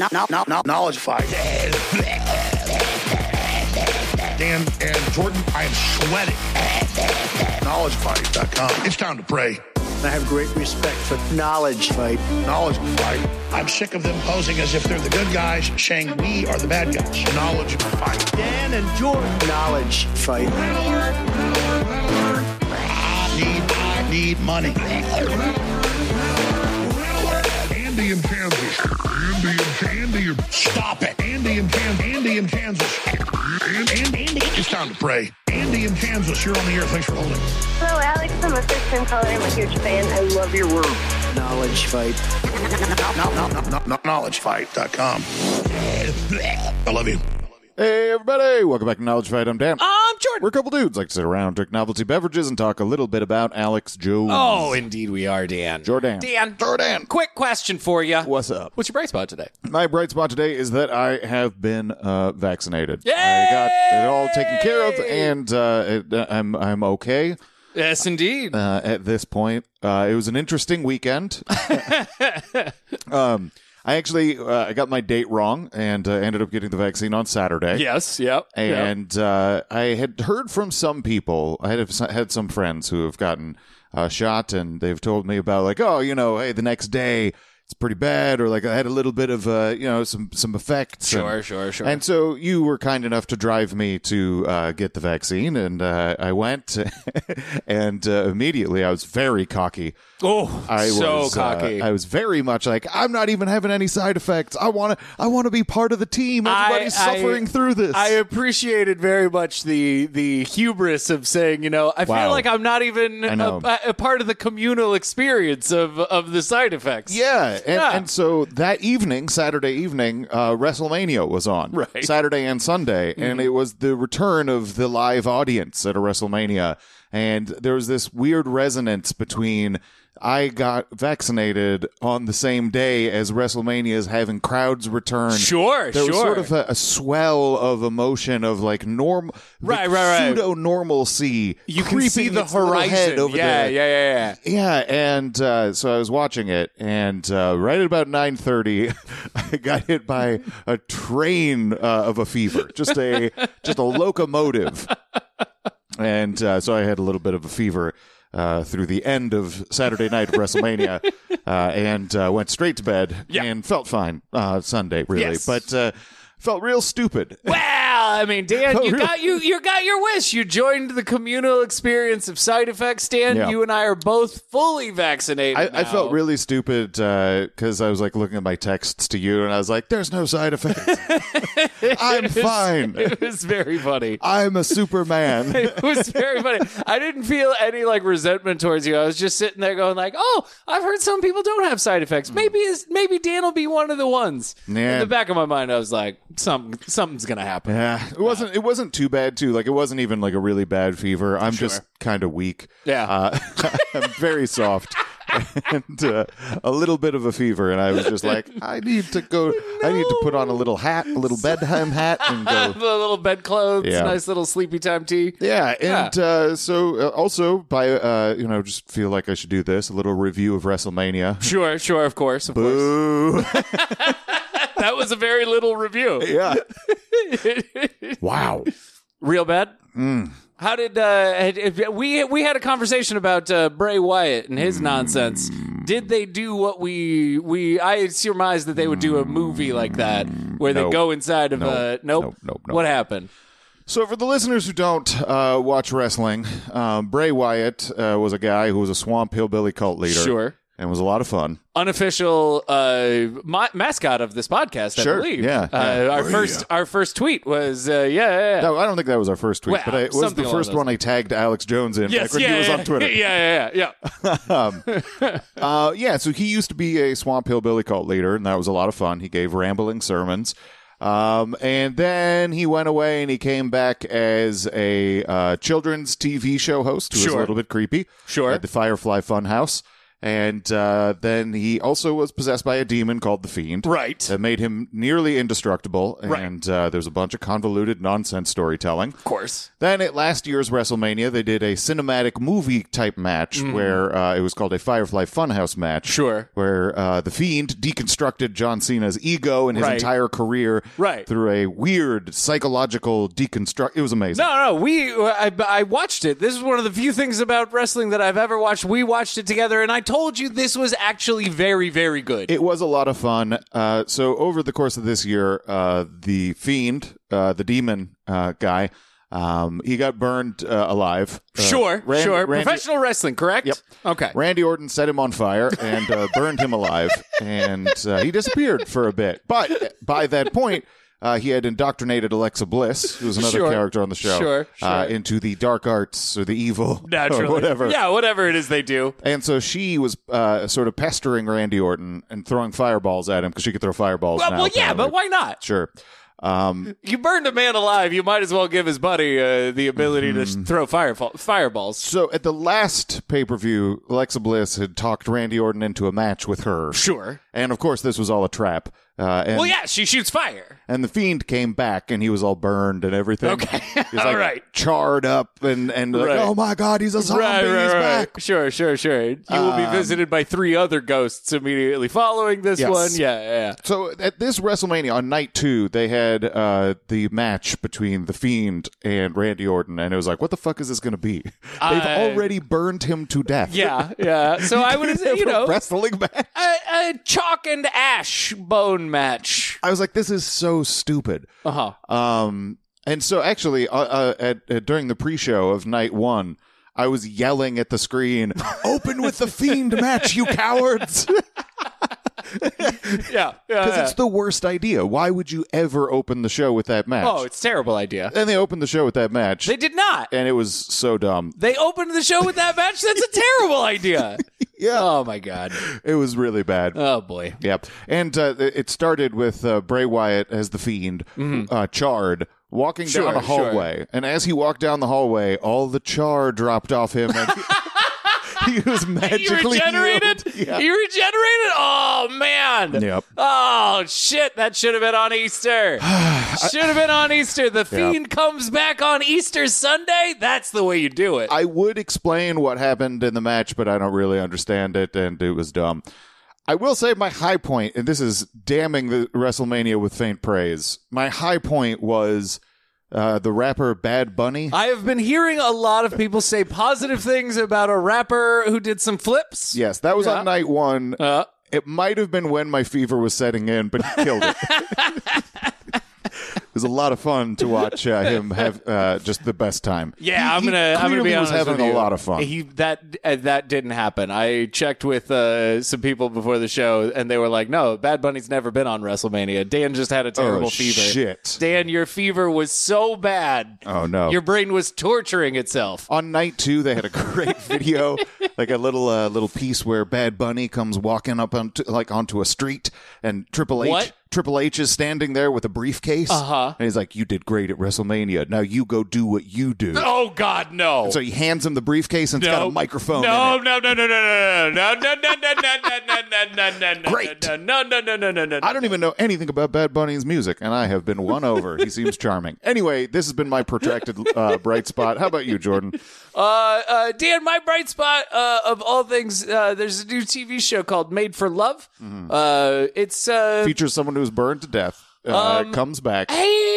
Knowledge fight. Dan and Jordan, I am sweating. KnowledgeFight.com. It's time to pray. I have great respect for Knowledge Fight. Knowledge Fight. I'm sick of them posing as if they're the good guys, saying we are the bad guys. Knowledge Fight. Dan and Jordan. Knowledge Fight. I need money. Andy in Kansas. Andy. Stop it. Andy in Kansas. Andy. It's time to pray. Andy in Kansas, you're on the air. Thanks for holding. Hello, Alex. I'm a first-time caller. I'm a huge fan. I love your work. Knowledge Fight. KnowledgeFight.com. I love you. Hey, everybody. Welcome back to Knowledge Fight. I'm Dan. I'm Jordan. We're a couple dudes like to sit around, drink novelty beverages, and talk a little bit about Alex Jones. Oh, indeed we are, Dan. Jordan. Jordan. Quick question for you. What's up? What's your bright spot today? My bright spot today is that I have been vaccinated. Yay! I got it all taken care of, and I'm okay. Yes, indeed. At this point, it was an interesting weekend. I actually I got my date wrong and ended up getting the vaccine on Saturday. Yes, yep. And I had heard from some people. I had some friends who have gotten shot, and they've told me about like, oh, hey, the next day it's pretty bad, or like I had a little bit of some effects. Sure. And so you were kind enough to drive me to get the vaccine, and I went, and immediately I was very cocky. Oh, I was cocky. I was very much like, I'm not even having any side effects. I want to be part of the team. Everybody's suffering through this. I appreciated very much the hubris of saying, I feel like I'm not even a part of the communal experience of the side effects. Yeah. And so that evening, Saturday evening, WrestleMania was on. Right. Saturday and Sunday. Mm-hmm. And it was the return of the live audience at a WrestleMania. And there was this weird resonance between I got vaccinated on the same day as WrestleMania is having crowds return. Sure. There was sort of a swell of emotion of like pseudo normalcy. You can see the horizon over there. Yeah, and so I was watching it, and right at about 9:30, I got hit by a train of a fever, just a locomotive, and so I had a little bit of a fever through the end of Saturday night of WrestleMania, and went straight to bed and felt fine Sunday, really, yes. but felt real stupid. Well, I mean, Dan, you got your wish. You joined the communal experience of side effects, Dan. Yeah. You and I are both fully vaccinated. I felt really stupid because I was like looking at my texts to you, and I was like, "There's no side effects. I'm fine." It was very funny. I'm a Superman. It was very funny. I didn't feel any like resentment towards you. I was just sitting there going like, "Oh, I've heard some people don't have side effects. Maybe Dan will be one of the ones." Yeah. In the back of my mind, I was like, something's gonna happen. Yeah, it wasn't too bad too. Like it wasn't even like a really bad fever. I'm just kind of weak. Yeah, I'm very soft. And a little bit of a fever, and I was just like, I need to go. I need to put on a little hat, a little bedtime hat, and go. The little bedclothes, Yeah. nice little sleepy time tea. Yeah, and so also by just feel like I should do this, a little review of WrestleMania. Sure, of course. Boo. That was a very little review. Yeah. Wow. Real bad? How did we had a conversation about Bray Wyatt and his nonsense? Did they do what I surmised that they would do a movie like that where they go inside of Nope. What happened? So for the listeners who don't watch wrestling, Bray Wyatt was a guy who was a swamp hillbilly cult leader. Sure. And was a lot of fun. Unofficial mascot of this podcast, I believe. Yeah. Our first tweet was No, I don't think that was our first tweet, Well, but it was the first one I tagged Alex Jones in back when he was on Twitter. Yeah. So he used to be a swamp hillbilly cult leader, and that was a lot of fun. He gave rambling sermons. And then he went away and he came back as a children's TV show host who was a little bit creepy. Sure. At the Firefly Funhouse. And then he also was possessed by a demon called the Fiend. Right. That made him nearly indestructible. Right. And there's a bunch of convoluted nonsense storytelling. Of course. Then at last year's WrestleMania, they did a cinematic movie-type match where it was called a Firefly Funhouse match. Sure. Where the Fiend deconstructed John Cena's ego and his Right. entire career Right. through a weird psychological deconstruct. It was amazing. No. I watched it. This is one of the few things about wrestling that I've ever watched. We watched it together, and I told you this was actually very, very good. It was a lot of fun. So over the course of this year, the Fiend, the demon guy, he got burned alive. Sure. Randy- Professional wrestling, correct? Yep. Okay. Randy Orton set him on fire and burned him alive, and he disappeared for a bit. But by that point, he had indoctrinated Alexa Bliss, who was another Sure. character on the show, Sure. into the dark arts or the evil, Naturally. or whatever. Yeah, whatever it is they do. And so she was sort of pestering Randy Orton and throwing fireballs at him because she could throw fireballs now. Well, yeah, apparently. but why not? Sure. You burned a man alive. You might as well give his buddy the ability to throw fireballs. So at the last pay-per-view, Alexa Bliss had talked Randy Orton into a match with her. Sure. And of course, this was all a trap. And, Well, yeah, she shoots fire. and the Fiend came back, and he was all burned and everything. Okay. He was All like right. charred up, and like, Right. oh my God, he's a zombie, he's back. Sure. You will be visited by 3 other ghosts immediately following this Yes. one. Yeah. So at this WrestleMania on night 2, they had the match between the Fiend and Randy Orton, and it was like, what the fuck is this going to be? They've already burned him to death. Yeah. So I would say, A wrestling match. a chalk and ash bone match. I was like, this is so stupid. Uh-huh. And so actually, during the pre-show of night 1, I was yelling at the screen, "Open with the Fiend match, you cowards!" Yeah. Because it's the worst idea. Why would you ever open the show with that match? Oh, it's a terrible idea. And they opened the show with that match. They did not. And it was so dumb. They opened the show with that match? That's a terrible idea. Yeah. Oh, my God. It was really bad. Oh, boy. Yep. And it started with Bray Wyatt as the Fiend, charred, walking Sure, down a hallway. And as he walked down the hallway, all the char dropped off him. And he was magically He regenerated? healed. Yeah. He regenerated? Oh, man. Yep. Oh, shit. That should have been on Easter. Should have been on Easter. The Fiend comes back on Easter Sunday? That's the way you do it. I would explain what happened in the match, but I don't really understand it, and it was dumb. I will say my high point, and this is damning the WrestleMania with faint praise, my high point was the rapper Bad Bunny. I have been hearing a lot of people say positive things about a rapper who did some flips. Yes, that was on night 1. It might have been when my fever was setting in, but he killed it. It was a lot of fun to watch him have just the best time. Yeah, I'm He gonna clearly be was honest having with you. a lot of fun. That didn't happen. I checked with some people before the show, and they were like, "No, Bad Bunny's never been on WrestleMania. Dan just had a terrible fever. Shit. Dan, your fever was so bad. Oh no, Your brain was torturing itself." On night 2, they had a great video, like a little piece where Bad Bunny comes walking up onto a street, and Triple H is standing there with a briefcase. And he's like, "You did great at WrestleMania. Now you go do what you do." Oh God, no! And so he hands him the briefcase, and it's got a microphone. No. in it. Great. No. I don't even know anything about Bad Bunny's music, and I have been won over. He seems charming. Anyway, this has been my protracted bright spot. How about you, Jordan? Dan, my bright spot of all things, there's a new TV show called Made for Love. It's Features someone who's burned to death, comes back.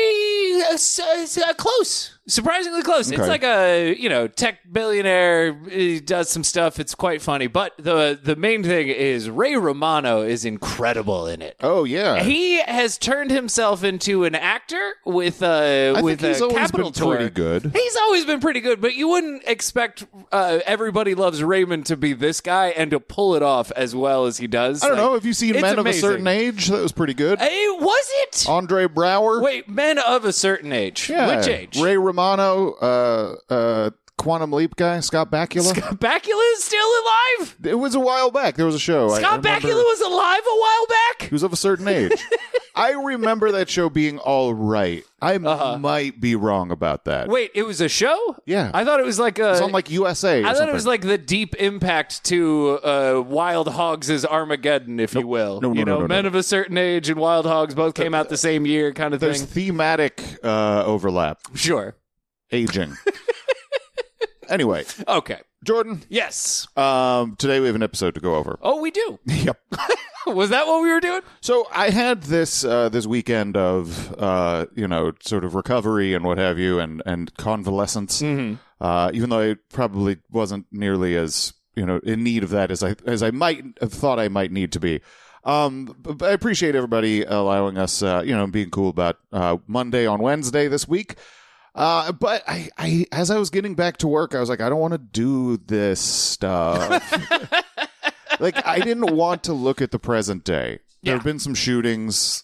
Close. Surprisingly close. Okay. It's like a, tech billionaire. He does some stuff. It's quite funny. But the main thing is Ray Romano is incredible in it. Oh, yeah. He has turned himself into an actor with I think he's a always Capital been Tour. pretty good. He's always been pretty good, but you wouldn't expect Everybody Loves Raymond to be this guy and to pull it off as well as he does. I don't know. Have you seen it's Men amazing. of a Certain Age? That was pretty good. Was it? Andre Brower. Wait, Men of a Certain Age. Yeah. Which age? Ray Romano, Quantum Leap guy, Scott Bakula? Scott Bakula is still alive? It was a while back. There was a show. Scott Bakula was alive a while back? He was of a certain age. I remember that show being all right. I might be wrong about that. Wait, it was a show? Yeah. I thought it was like a... It was on like USA or I thought something. it was like the deep impact to Wild Hogs' Armageddon, if you will. No, No. Men of a Certain Age and Wild Hogs both came out the same year kind of There's thing. thematic overlap. Sure. Aging. Anyway, Okay. Jordan, Yes. today we have an episode to go over. Oh, we do. Yep. Was that what we were doing? So I had this this weekend of sort of recovery and what have you, and convalescence. Even though I probably wasn't nearly as in need of that as I might have thought I might need to be. But I appreciate everybody allowing us, being cool about Monday on Wednesday this week. But I as I was getting back to work, I was like, I don't want to do this stuff. Like, I didn't want to look at the present day. There have been some shootings,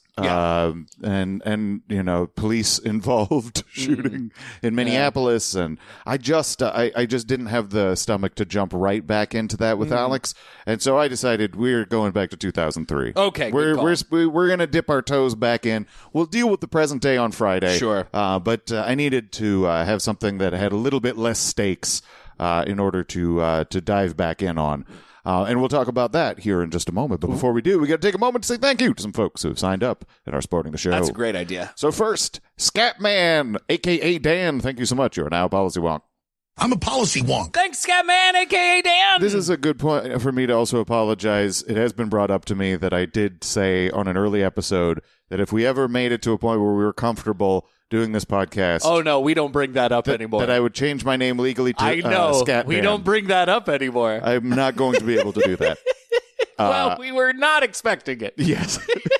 and police involved shooting in Minneapolis, and I just didn't have the stomach to jump right back into that with Alex, and so I decided we're going back to 2003. Okay, we're good call. we're gonna dip our toes back in. We'll deal with the present day on Friday. Sure. But I needed to have something that had a little bit less stakes in order to dive back in on. And we'll talk about that here in just a moment. But before we do, we got to take a moment to say thank you to some folks who have signed up and are supporting the show. That's a great idea. So first, Scatman, a.k.a. Dan, thank you so much. You are now a policy wonk. I'm a policy wonk. Thanks, Scatman, a.k.a. Dan. This is a good point for me to also apologize. It has been brought up to me that I did say on an early episode that if we ever made it to a point where we were comfortable doing this podcast... Oh, no, we don't bring that up anymore. That I would change my name legally to I know. Scatman. We don't bring that up anymore. I'm not going to be able to do that. Well, we were not expecting it. Yes.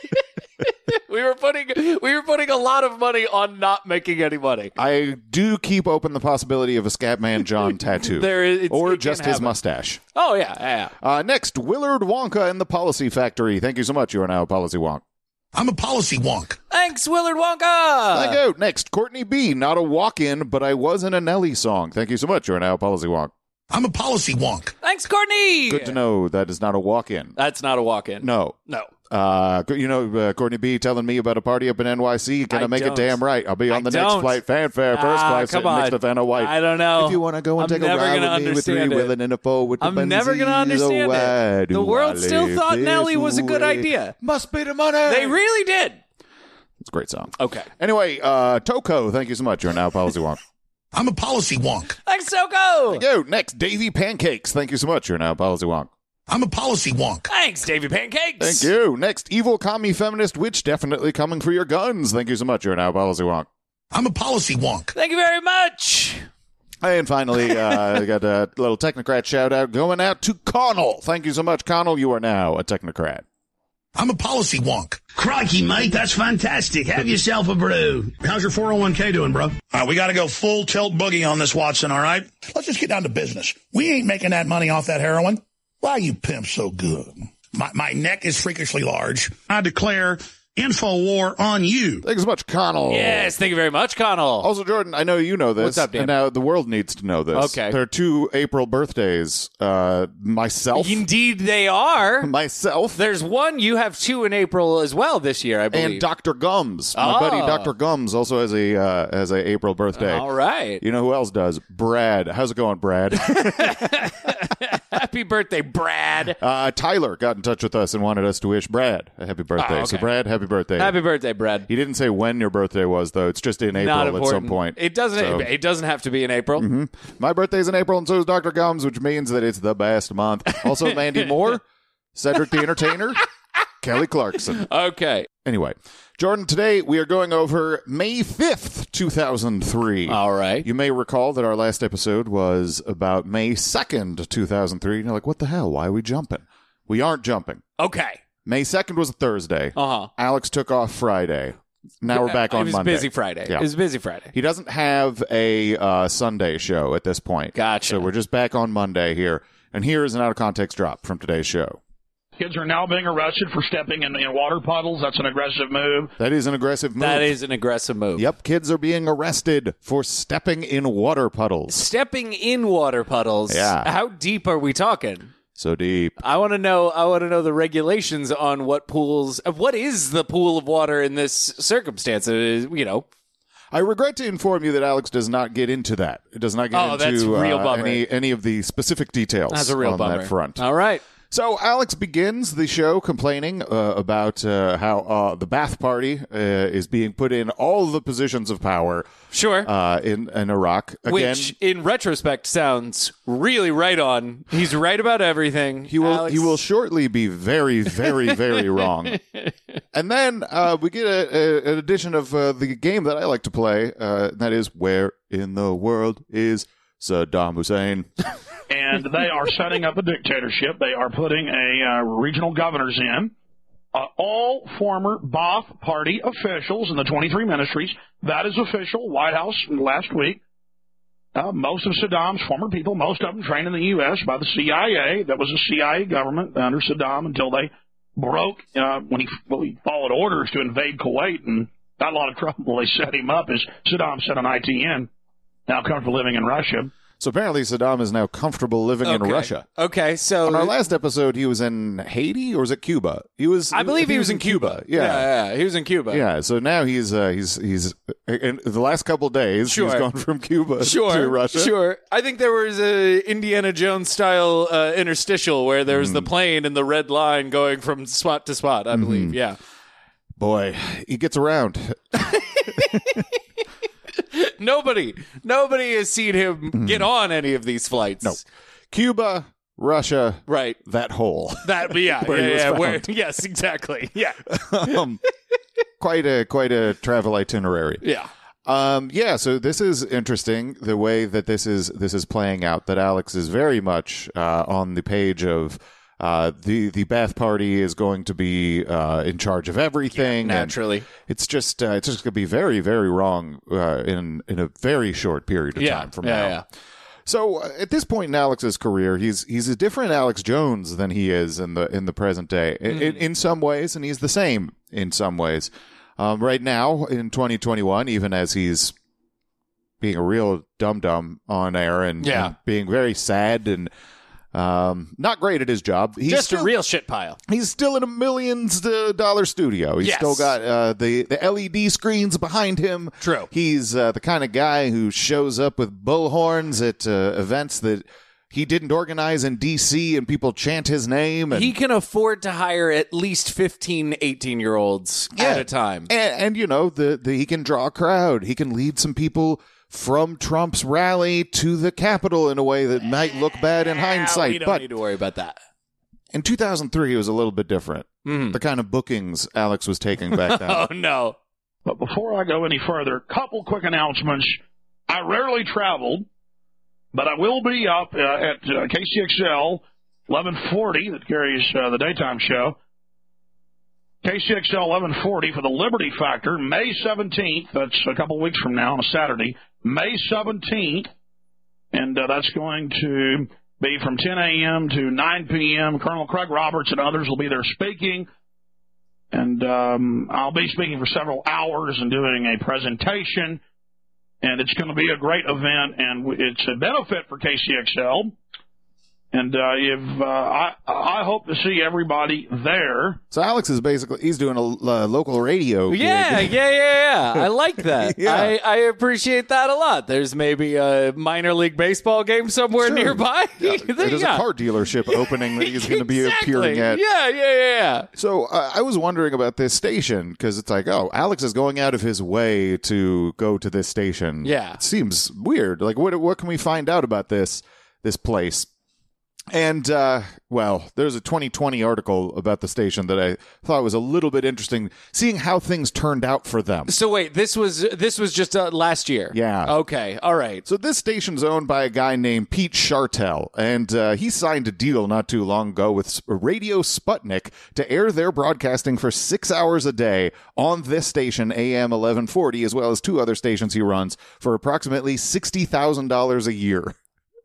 We were putting a lot of money on not making any money. I do keep open the possibility of a Scatman John tattoo. Or just his mustache. Oh, yeah. Next, Willard Wonka and the Policy Factory. Thank you so much. You are now a policy wonk. I'm a policy wonk. Thanks, Willard Wonka. Thank you. Next, Courtney B. Not a walk-in, but I was in a Nelly song. Thank you so much. You are now a policy wonk. I'm a policy wonk. Thanks, Courtney. Good to know that is not a walk-in. That's not a walk-in. No. Courtney B. telling me about a party up in NYC. Can I make it damn right? I'll be on the next flight. Fanfare. First class. Come sitting on. next to Vanna White. I don't know. If you want to go and take a ride with me with three willing and a four with the I'm never going to understand it. The world still thought Nelly was a good idea. Must be the money. They really did. It's a great song. Okay. Anyway, Toko, thank you so much. You're now a policy wonk. I'm a policy wonk. Thanks, Toko. Thank you. Next, Davy Pancakes. Thank you so much. You're now a policy wonk. I'm a policy wonk. Thanks, Davy Pancakes. Thank you. Next, Evil Commie Feminist Witch definitely coming for your guns. Thank you so much. You're now a policy wonk. I'm a policy wonk. Thank you very much. And finally, I got a little technocrat shout out going out to Connell. Thank you so much, Connell. You are now a technocrat. I'm a policy wonk. Crikey, mate, that's fantastic. Have yourself a brew. How's your 401k doing, bro? All right, we got to go full tilt boogie on this, Watson, all right? Let's just get down to business. We ain't making that money off that heroin. Why are you pimps so good? My neck is freakishly large. I declare info war on you. Thank you so much, Connell. Yes, thank you very much, Connell. Also, Jordan, I know you know this. What's up, Dan? And now the world needs to know this. Okay. There are 2 April birthdays. Myself. Indeed, they are. Myself. There's one. You have 2 in April as well this year, I believe. And Dr. Gums. My buddy Dr. Gums also has a April birthday. All right. You know who else does? Brad. How's it going, Brad? Happy birthday, Brad. Tyler got in touch with us and wanted us to wish Brad a happy birthday. okay. So, Brad, happy birthday. Happy birthday, Brad. He didn't say when your birthday was, though. It's just in Not April important. at some point. It doesn't. So- It doesn't have to be in April. My birthday's in April, and so is Dr. Gums, which means that it's the best month. Also, Mandy Moore, Cedric the Entertainer, Kelly Clarkson. Okay. Anyway, Jordan, today we are going over May 5th, 2003. All right. You may recall that our last episode was about May 2nd, 2003. And you're like, what the hell? Why are we jumping? We aren't jumping. Okay. May 2nd was a Thursday. Uh-huh. Alex took off Friday. Now we're back on It was Monday. busy Friday. Yeah. It was busy Friday. He doesn't have a Sunday show at this point. Gotcha. So we're just back on Monday here. And here is an out-of-context drop from today's show. Kids are now being arrested for stepping in water puddles. That's an aggressive move. That is an aggressive move. That is an aggressive move. Yep, kids are being arrested for stepping in water puddles. Stepping in water puddles. Yeah. How deep are we talking? So deep. I want to know the regulations on what is the pool of water in this circumstance. I regret to inform you that Alex does not get into that. It does not get that's into real bummer. any of the specific details That's a real on bummer. that front. All right. So Alex begins the show complaining about how the Ba'ath Party is being put in all the positions of power. Sure. In Iraq. Again, Which, in retrospect, sounds really right on. He's right about everything. He will shortly be very, very, very wrong. And then we get an edition of the game that I like to play. That is, Where in the World is Saddam Hussein? And they are setting up a dictatorship. They are putting regional governors in. All former Ba'ath Party officials in the 23 ministries. That is official. White House last week. Most of Saddam's former people, most of them trained in the U.S. by the CIA. That was a CIA government under Saddam until they broke when he followed orders to invade Kuwait and got a lot of trouble. They set him up, as Saddam said on ITN, now comfortable living in Russia. So apparently Saddam is now comfortable living in Russia. Okay, so on our last episode, he was in Haiti, or was it Cuba? I believe he was in Cuba. Yeah, he was in Cuba. Yeah, so now he's in the last couple days, he's gone from Cuba to Russia. Sure. I think there was a Indiana Jones style interstitial where there was the plane and the red line going from spot to spot, I believe. Yeah. Boy, he gets around. Nobody has seen him get on any of these flights. No. Cuba, Russia, right? That hole. Yes, exactly. Yeah. Quite a travel itinerary. Yeah. So this is interesting, the way that this is playing out, that Alex is very much on the page of the Ba'ath Party is going to be in charge of everything. Yeah, naturally. It's just going to be very, very wrong in a very short period of time from now. Yeah. So at this point in Alex's career, he's a different Alex Jones than he is in the present day in some ways, and he's the same in some ways. Right now in 2021, even as he's being a real dum-dum on air and being very sad and not great at his job. He's just a real shit pile. He's still in a millions dollar studio. He's still got the LED screens behind him. True. He's the kind of guy who shows up with bullhorns at events that he didn't organize in D.C. and people chant his name. And he can afford to hire at least 15, 18-year-olds at a time. And you know, he can draw a crowd. He can lead some people from Trump's rally to the Capitol in a way that might look bad in hindsight. We don't need to worry about that. In 2003, it was a little bit different. The kind of bookings Alex was taking back then. Oh, no. But before I go any further, couple quick announcements. I rarely traveled, but I will be up at KCXL 1140 that carries the daytime show. KCXL 1140 for the Liberty Factor, May 17th. That's a couple weeks from now on a Saturday. May 17th, and that's going to be from 10 a.m. to 9 p.m. Colonel Craig Roberts and others will be there speaking, and I'll be speaking for several hours and doing a presentation, and it's going to be a great event, and it's a benefit for KCXL. And I hope to see everybody there. So Alex is he's doing a local radio gig. Yeah. I like that. I appreciate that a lot. There's maybe a minor league baseball game somewhere nearby. Yeah. There's a car dealership opening that he's going to be appearing at. Yeah. So I was wondering about this station, because it's like, Alex is going out of his way to go to this station. Yeah. It seems weird. Like, what can we find out about this place? And, there's a 2020 article about the station that I thought was a little bit interesting, seeing how things turned out for them. So wait, this was just last year? Yeah. Okay, all right. So this station's owned by a guy named Pete Chartel, and he signed a deal not too long ago with Radio Sputnik to air their broadcasting for 6 hours a day on this station, AM 1140, as well as two other stations he runs, for approximately $60,000 a year.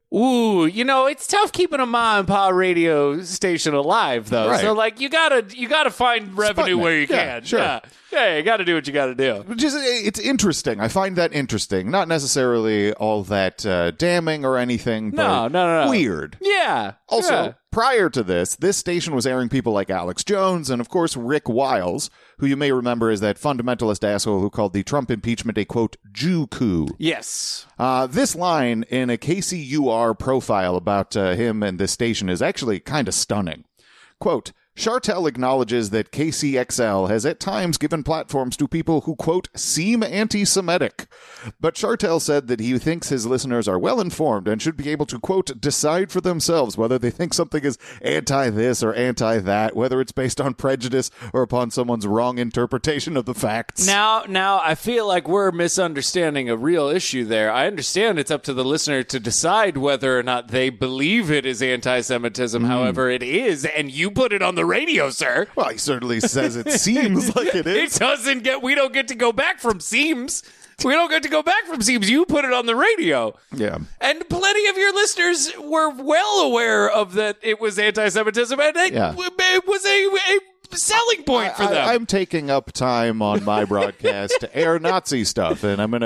Ooh, it's tough keeping a mom and pop radio station alive, though. Right. So, like, you gotta find revenue Sputnik. where you Yeah, can. sure. Yeah, you gotta do what you gotta do. It's interesting. I find that interesting. Not necessarily all that damning or anything, but No. weird. Yeah. Also, yeah. prior to this station was airing people like Alex Jones and, of course, Rick Wiles, who you may remember is that fundamentalist asshole who called the Trump impeachment a, quote, Jew coup. Yes. This line in a KCUR profile about him and this station is actually kind of stunning. Quote, Chartel acknowledges that KCXL has at times given platforms to people who, quote, seem anti-Semitic. But Chartel said that he thinks his listeners are well-informed and should be able to, quote, decide for themselves whether they think something is anti-this or anti-that, whether it's based on prejudice or upon someone's wrong interpretation of the facts. Now, I feel like we're misunderstanding a real issue there. I understand it's up to the listener to decide whether or not they believe it is anti-Semitism. However, it is, and you put it on the radio, sir. Well, he certainly says it seems like it is. We don't get to go back from seems. We don't get to go back from seems. You put it on the radio. Yeah. And plenty of your listeners were well aware of that it was anti-Semitism, and it was a selling point for them. I'm taking up time on my broadcast to air Nazi stuff, and I'm going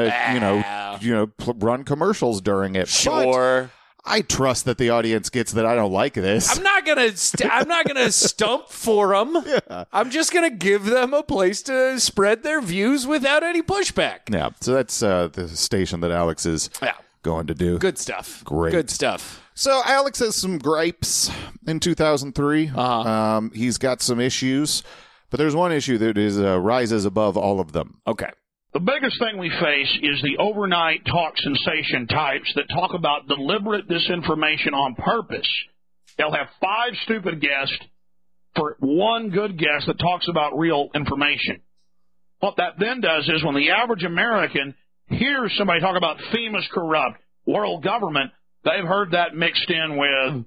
to, run commercials during it. Sure. But I trust that the audience gets that I don't like this. I'm not gonna stump for them. Yeah. I'm just gonna give them a place to spread their views without any pushback. Yeah, so that's the station that Alex is going to do. Good stuff. Great. Good stuff. So Alex has some gripes in 2003. He's got some issues, but there's one issue that rises above all of them. Okay. The biggest thing we face is the overnight talk sensation types that talk about deliberate disinformation on purpose. They'll have 5 stupid guests for one good guest that talks about real information. What that then does is when the average American hears somebody talk about FEMA's corrupt, world government, they've heard that mixed in with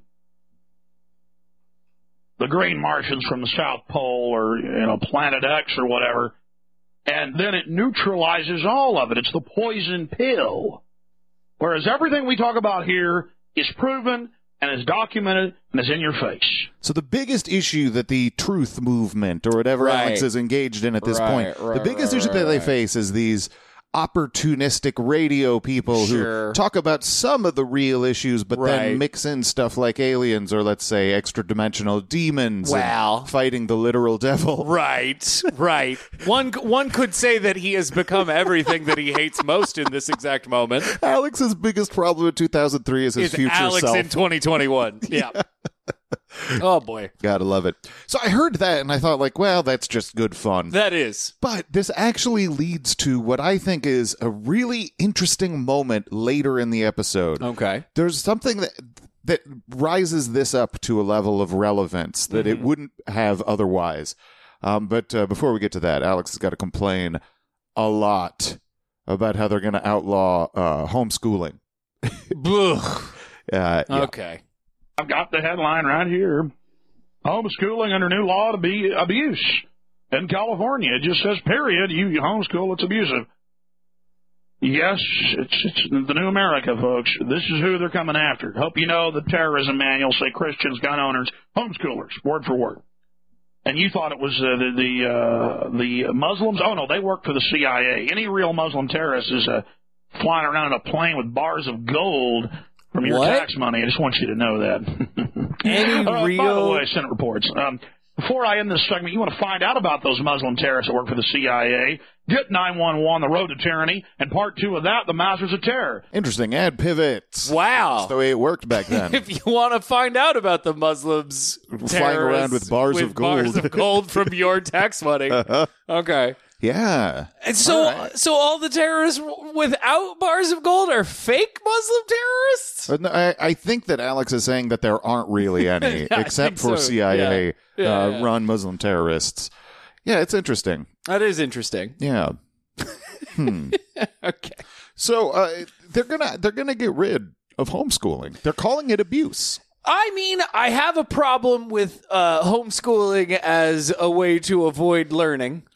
the green Martians from the South Pole or Planet X or whatever. And then it neutralizes all of it. It's the poison pill. Whereas everything we talk about here is proven and is documented and is in your face. So the biggest issue that the truth movement or whatever Alex is engaged in at this point, the biggest issue that they face is these opportunistic radio people who talk about some of the real issues, but then mix in stuff like aliens or, let's say, extra-dimensional demons and fighting the literal devil. Right. One could say that he has become everything that he hates most in this exact moment. Alex's biggest problem in 2003 is his future Alex self. in 2021. Yeah. Oh, boy. Gotta love it. So I heard that and I thought, well, that's just good fun. That is. But this actually leads to what I think is a really interesting moment later in the episode. Okay. There's something that rises this up to a level of relevance that it wouldn't have otherwise. But before we get to that, Alex has got to complain a lot about how they're going to outlaw homeschooling. Okay. I've got the headline right here. Homeschooling under new law to be abuse. In California, it just says, period, you homeschool, it's abusive. Yes, it's the new America, folks. This is who they're coming after. Hope you know the terrorism manual say Christians, gun owners, homeschoolers, word for word. And you thought it was the Muslims? Oh, no, they work for the CIA. Any real Muslim terrorist is flying around in a plane with bars of gold from your tax money. I just want you to know that. Any real... By the way, Senate reports. Before I end this segment, you want to find out about those Muslim terrorists that work for the CIA. Get 911, The Road to Tyranny, and part 2 of that, The Masters of Terror. Interesting ad pivots. Wow. That's the way it worked back then. If you want to find out about the Muslims flying around with bars of gold. Bars of gold from your tax money. Okay. Yeah. And so all the terrorists without bars of gold are fake Muslim terrorists? I think that Alex is saying that there aren't really any, except for CIA run Muslim terrorists. Yeah, it's interesting. That is interesting. Yeah. Okay. So they're gonna get rid of homeschooling. They're calling it abuse. I mean, I have a problem with homeschooling as a way to avoid learning.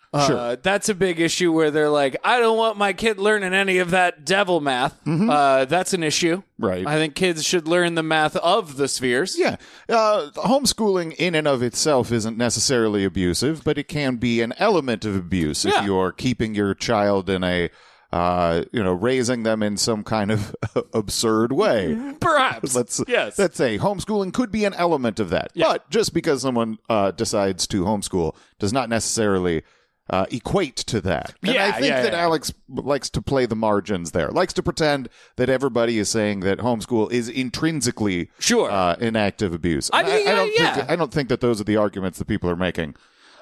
Sure. That's a big issue where they're like, I don't want my kid learning any of that devil math. That's an issue. Right. I think kids should learn the math of the spheres. Yeah. Homeschooling in and of itself isn't necessarily abusive, but it can be an element of abuse if you're keeping your child in a, raising them in some kind of absurd way. Perhaps. Let's say homeschooling could be an element of that. Yeah. But just because someone decides to homeschool does not necessarily equate to that. And I think that Alex likes to play the margins there, likes to pretend that everybody is saying that homeschool is intrinsically an act of abuse. I don't think that those are the arguments that people are making.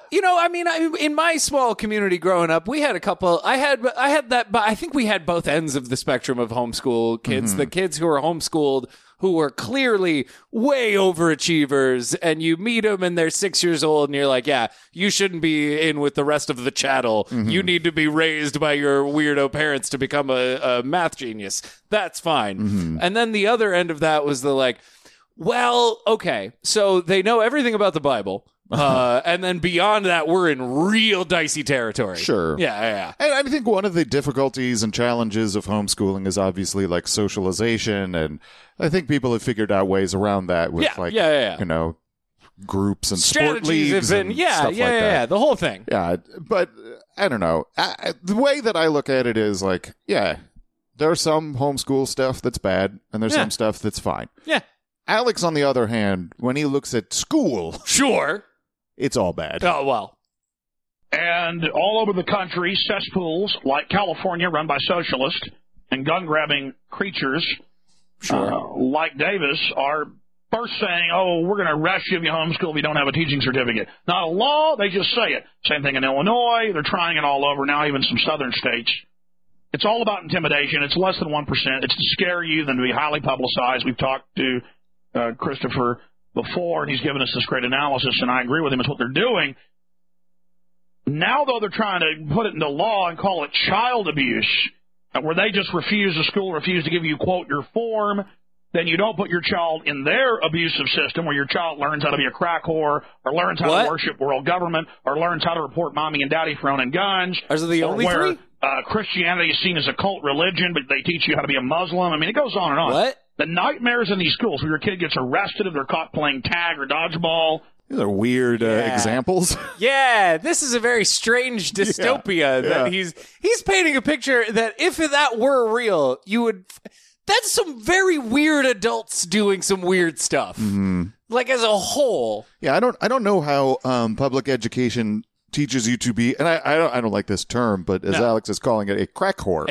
In my small community growing up, we had a couple. I had that, but I think we had both ends of the spectrum of homeschool kids. The kids who were homeschooled, who were clearly way overachievers, and you meet them and they're 6 years old, and you're like, yeah, you shouldn't be in with the rest of the chattel. You need to be raised by your weirdo parents to become a math genius. That's fine. And then the other end of that was the like, well, okay, so they know everything about the Bible. And then beyond that, we're in real dicey territory. Sure. Yeah. And I think one of the difficulties and challenges of homeschooling is obviously like socialization. And I think people have figured out ways around that with groups and sport leagues and stuff like that. Yeah, the whole thing. Yeah. But I don't know. The way that I look at it is like, there's some homeschool stuff that's bad and there's some stuff that's fine. Yeah. Alex, on the other hand, when he looks at school, it's all bad. Oh, well. And all over the country, cesspools like California run by socialists and gun-grabbing creatures like Davis are first saying, we're going to arrest you if you homeschool if you don't have a teaching certificate. Not a law, they just say it. Same thing in Illinois. They're trying it all over now, even some southern states. It's all about intimidation. It's less than 1%. It's to scare you than to be highly publicized. We've talked to Christopher before, and he's given us this great analysis, and I agree with him. It's what they're doing. Now, though, they're trying to put it into law and call it child abuse, where they just refuse to give you, quote, your form. Then you don't put your child in their abusive system where your child learns how to be a crack whore or learns how to worship world government or learns how to report mommy and daddy for owning guns. Are the only three? Christianity is seen as a cult religion, but they teach you how to be a Muslim. I mean, it goes on and on. What? The nightmares in these schools where your kid gets arrested if they're caught playing tag or dodgeball. These are weird examples. Yeah, this is a very strange dystopia that he's painting a picture that if that were real, you would... That's some very weird adults doing some weird stuff. Like as a whole. Yeah, I don't know how public education teaches you to be, and I don't like this term, but as Alex is calling it, a crack whore,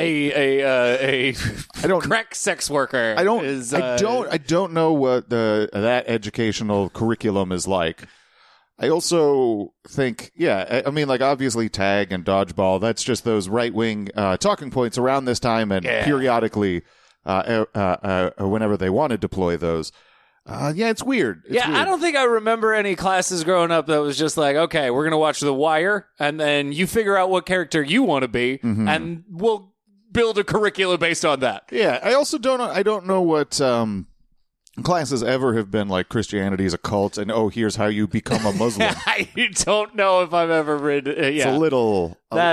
a crack sex worker. I don't know what that educational curriculum is like. I also think, I mean, like obviously tag and dodgeball. That's just those right wing talking points around this time and periodically, whenever they want to deploy those. It's weird. It's weird. I don't think I remember any classes growing up that was just like, okay, we're going to watch The Wire, and then you figure out what character you want to be, and we'll build a curriculum based on that. Yeah, I also don't know what classes ever have been like Christianity is a cult, and here's how you become a Muslim. I don't know if I've ever read. It's a little.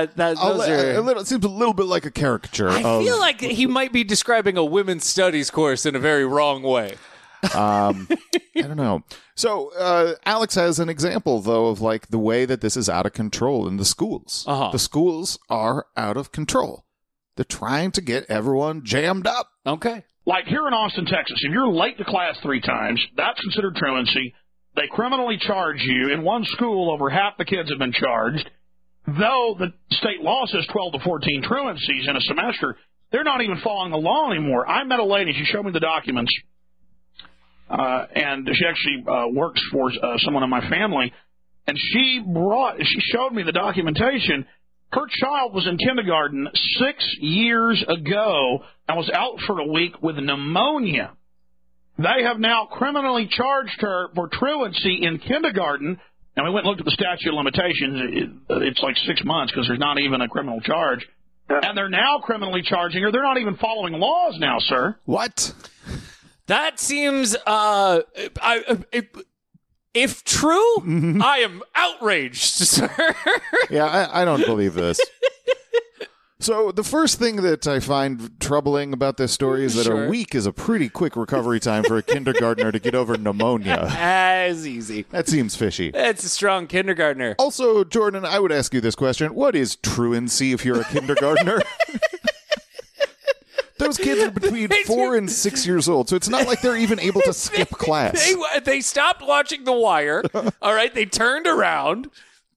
It seems a little bit like a caricature. I feel like he might be describing a women's studies course in a very wrong way. I don't know. So Alex has an example, though, of like the way that this is out of control in the schools. The schools are out of control. They're trying to get everyone jammed up. Okay. Like here in Austin, Texas, if you're late to class 3 times, that's considered truancy. They criminally charge you. In one school, over half the kids have been charged. Though the state law says 12 to 14 truancies in a semester, they're not even following the law anymore. I met a lady. She showed me the documents. And she actually works for someone in my family, and she showed me the documentation. Her child was in kindergarten 6 years ago and was out for a week with pneumonia. They have now criminally charged her for truancy in kindergarten, and we went and looked at the statute of limitations. It's like 6 months because there's not even a criminal charge. And they're now criminally charging her. They're not even following laws now, sir. What? That seems If true, I am outraged, sir. Yeah, I don't believe this. So the first thing that I find troubling about this story is that a week is a pretty quick recovery time for a kindergartner to get over pneumonia. As easy. That seems fishy. It's a strong kindergartner. Also, Jordan, I would ask you this question. What is truancy if you're a kindergartner? Those kids are between 4 and 6 years old, so it's not like they're even able to skip class. They stopped watching The Wire. All right, they turned around.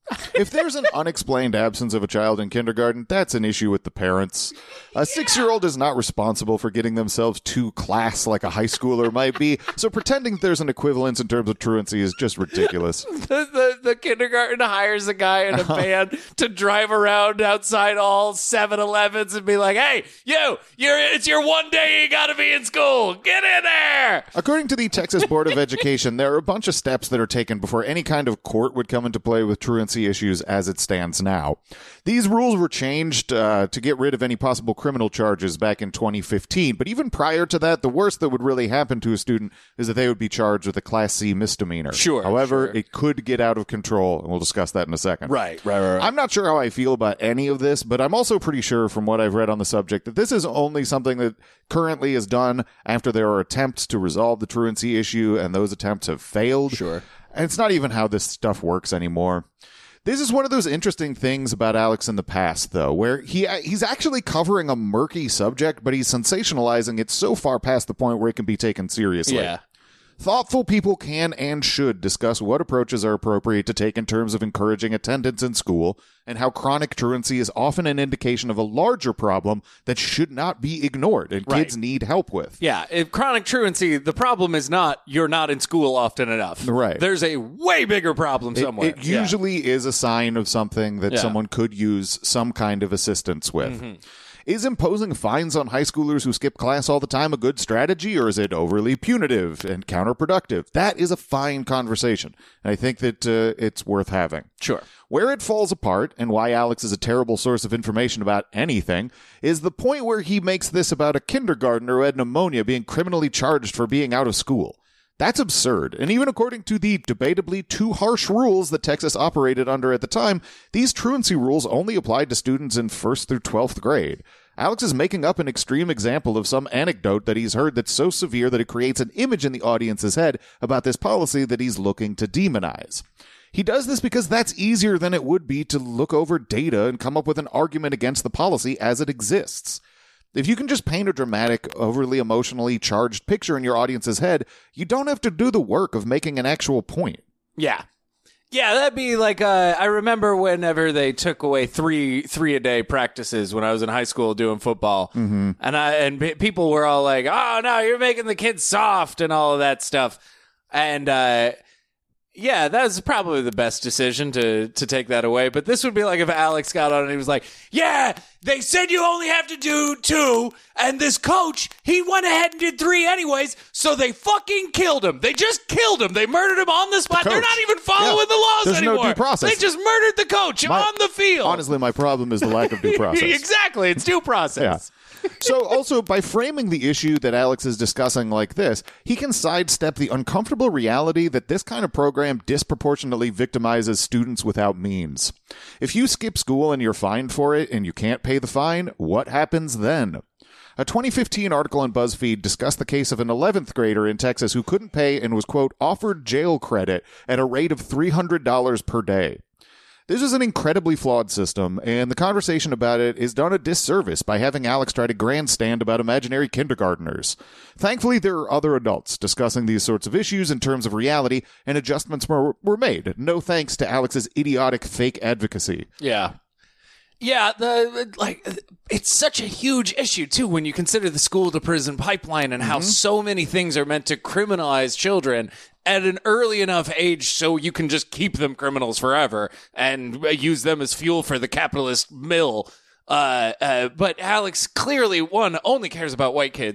If there's an unexplained absence of a child in kindergarten, that's an issue with the parents. A 6-year-old is not responsible for getting themselves to class like a high schooler might be, so pretending there's an equivalence in terms of truancy is just ridiculous. The kindergarten hires a guy in a van to drive around outside all 7-Elevens and be like, hey, it's your one day you gotta be in school. Get in there! According to the Texas Board of Education, there are a bunch of steps that are taken before any kind of court would come into play with truancy issues as it stands now. These rules were changed to get rid of any possible criminal charges back in 2015, but even prior to that, the worst that would really happen to a student is that they would be charged with a Class C misdemeanor. However, it could get out of control, and we'll discuss that in a second. Right. I'm not sure how I feel about any of this, but I'm also pretty sure from what I've read on the subject that this is only something that currently is done after there are attempts to resolve the truancy issue, and those attempts have failed. Sure. And it's not even how this stuff works anymore. This is one of those interesting things about Alex in the past, though, where he's actually covering a murky subject, but he's sensationalizing it so far past the point where it can be taken seriously. Yeah. Thoughtful people can and should discuss what approaches are appropriate to take in terms of encouraging attendance in school, and how chronic truancy is often an indication of a larger problem that should not be ignored and kids need help with. Yeah, if chronic truancy, the problem is not you're not in school often enough. Right. There's a way bigger problem somewhere. It usually is a sign of something that someone could use some kind of assistance with. Mm-hmm. Is imposing fines on high schoolers who skip class all the time a good strategy, or is it overly punitive and counterproductive? That is a fine conversation, and I think that it's worth having. Sure. Where it falls apart, and why Alex is a terrible source of information about anything, is the point where he makes this about a kindergartner who had pneumonia being criminally charged for being out of school. That's absurd, and even according to the debatably too harsh rules that Texas operated under at the time, these truancy rules only applied to students in 1st through 12th grade. Alex is making up an extreme example of some anecdote that he's heard that's so severe that it creates an image in the audience's head about this policy that he's looking to demonize. He does this because that's easier than it would be to look over data and come up with an argument against the policy as it exists. If you can just paint a dramatic, overly emotionally charged picture in your audience's head, you don't have to do the work of making an actual point. Yeah. Yeah, that'd be like, I remember whenever they took away three-a-day practices when I was in high school doing football. Mm-hmm. And people were all like, oh, no, you're making the kids soft and all of that stuff. And, yeah, that was probably the best decision to take that away. But this would be like if Alex got on and he was like, yeah, they said you only have to do 2, and this coach, he went ahead and did 3 anyways, so they fucking killed him. They just killed him. They murdered him on the spot. They're not even following the laws anymore. There's no due process. They just murdered the coach on the field. Honestly, my problem is the lack of due process. Exactly. It's due process. Yeah. So also, by framing the issue that Alex is discussing like this, he can sidestep the uncomfortable reality that this kind of program disproportionately victimizes students without means. If you skip school and you're fined for it and you can't pay the fine, what happens then? A 2015 article on BuzzFeed discussed the case of an 11th grader in Texas who couldn't pay and was, quote, offered jail credit at a rate of $300 per day. This is an incredibly flawed system, and the conversation about it is done a disservice by having Alex try to grandstand about imaginary kindergartners. Thankfully, there are other adults discussing these sorts of issues in terms of reality, and adjustments were made. No thanks to Alex's idiotic fake advocacy. Yeah. Yeah, it's such a huge issue, too, when you consider the school-to-prison pipeline and how so many things are meant to criminalize children at an early enough age so you can just keep them criminals forever and use them as fuel for the capitalist mill. But Alex clearly, one, only cares about white kids.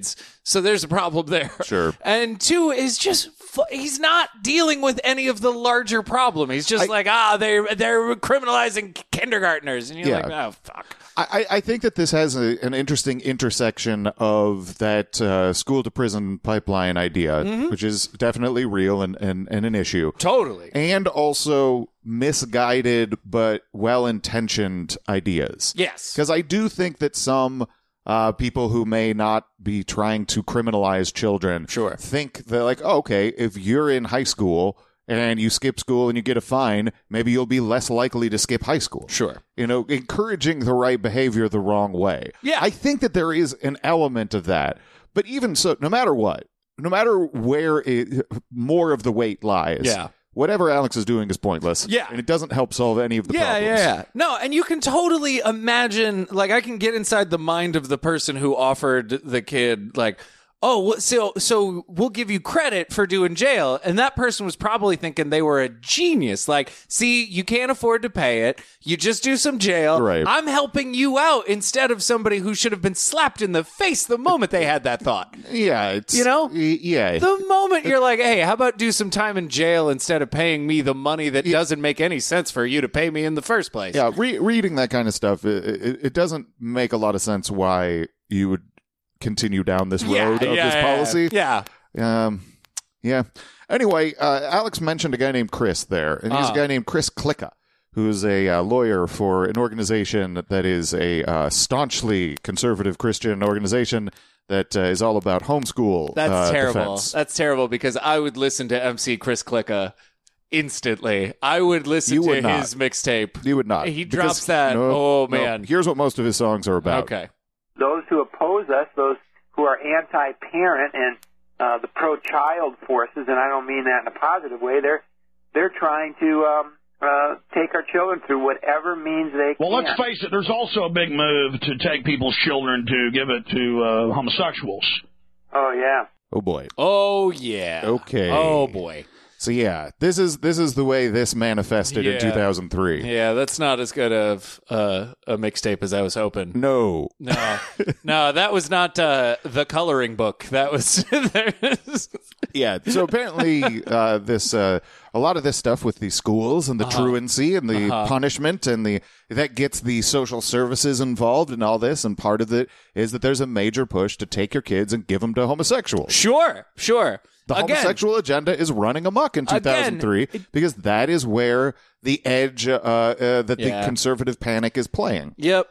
So there's a problem there. Sure. And two is just he's not dealing with any of the larger problem. He's just they're criminalizing kindergartners, and you're like, oh fuck. I think that this has an interesting intersection of that school to prison pipeline idea, which is definitely real and an issue. Totally. And also misguided but well-intentioned ideas. Yes. Because I do think that some people who may not be trying to criminalize children think that, like, oh, okay, if you're in high school and you skip school and you get a fine, maybe you'll be less likely to skip high school. Sure. You know, encouraging the right behavior the wrong way. Yeah. I think that there is an element of that. But even so, no matter what, no matter where more of the weight lies, whatever Alex is doing is pointless. Yeah. And it doesn't help solve any of the problems. Yeah. No, and you can totally imagine, like, I can get inside the mind of the person who offered the kid, like, oh, so we'll give you credit for doing jail. And that person was probably thinking they were a genius. Like, see, you can't afford to pay it. You just do some jail. Right. I'm helping you out instead of somebody who should have been slapped in the face the moment they had that thought. Yeah. It's, you know? Yeah. The moment you're like, hey, how about do some time in jail instead of paying me the money that doesn't make any sense for you to pay me in the first place? Yeah, reading that kind of stuff, it doesn't make a lot of sense why you would continue down this road of this policy. Yeah. Yeah. Anyway, Alex mentioned a guy named Chris there, and he's a guy named Chris Klicka, who's a lawyer for an organization that is a staunchly conservative Christian organization that is all about homeschool. That's terrible. Defense. That's terrible because I would listen to MC Chris Klicka instantly. I would listen to his mixtape. You would not. He drops that. Oh, man. Here's what most of his songs are about. Okay. Those who oppose us, those who are anti-parent and the pro-child forces, and I don't mean that in a positive way, they're trying to take our children through whatever means they can. Well, let's face it, there's also a big move to take people's children to give it to homosexuals. Oh, yeah. Oh, boy. Oh, yeah. Okay. Oh, boy. So, yeah, this is the way this manifested in 2003. Yeah, that's not as good of a mixtape as I was hoping. No. No, that was not the coloring book. That was... Yeah, so apparently a lot of this stuff with the schools and the truancy and the punishment and that gets the social services involved in all this, and part of it is that there's a major push to take your kids and give them to homosexuals. Sure. The homosexual agenda is running amok in 2003 because that is where the edge that the conservative panic is playing. Yep.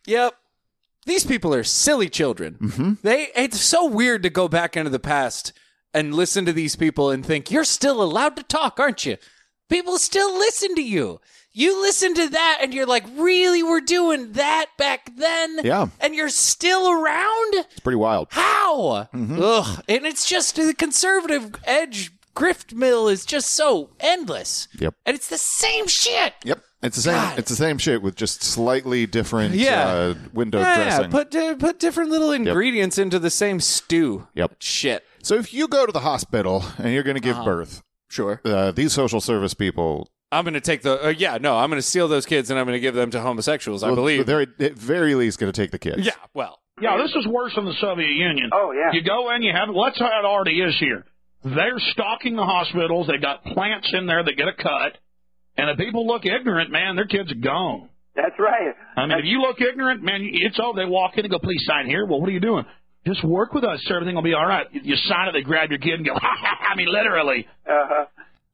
These people are silly children. Mm-hmm. It's so weird to go back into the past and listen to these people and think, you're still allowed to talk, aren't you? People still listen to you. You listen to that and you're like, really? We're doing that back then? Yeah. And you're still around? It's pretty wild. How? Mm-hmm. Ugh. And it's just the conservative edge grift mill is just so endless. Yep. And it's the same shit. Yep. It's the same. God. It's the same shit with just slightly different window dressing. Put different little ingredients into the same stew. Yep. Shit. So if you go to the hospital and you're going to give birth, sure. These social service people. I'm going to take I'm going to steal those kids and I'm going to give them to homosexuals, I believe. They're at very least going to take the kids. Yeah, well. Yeah, this is worse than the Soviet Union. Oh, yeah. You go in, that's how it already is here. They're stocking the hospitals. They got plants in there that get a cut. And if people look ignorant, man, their kids are gone. That's right. I mean, if you look ignorant, man, it's all they walk in and go, please sign here. Well, what are you doing? Just work with us, sir. Everything will be all right. You sign it, they grab your kid and go, I mean, literally. Uh-huh.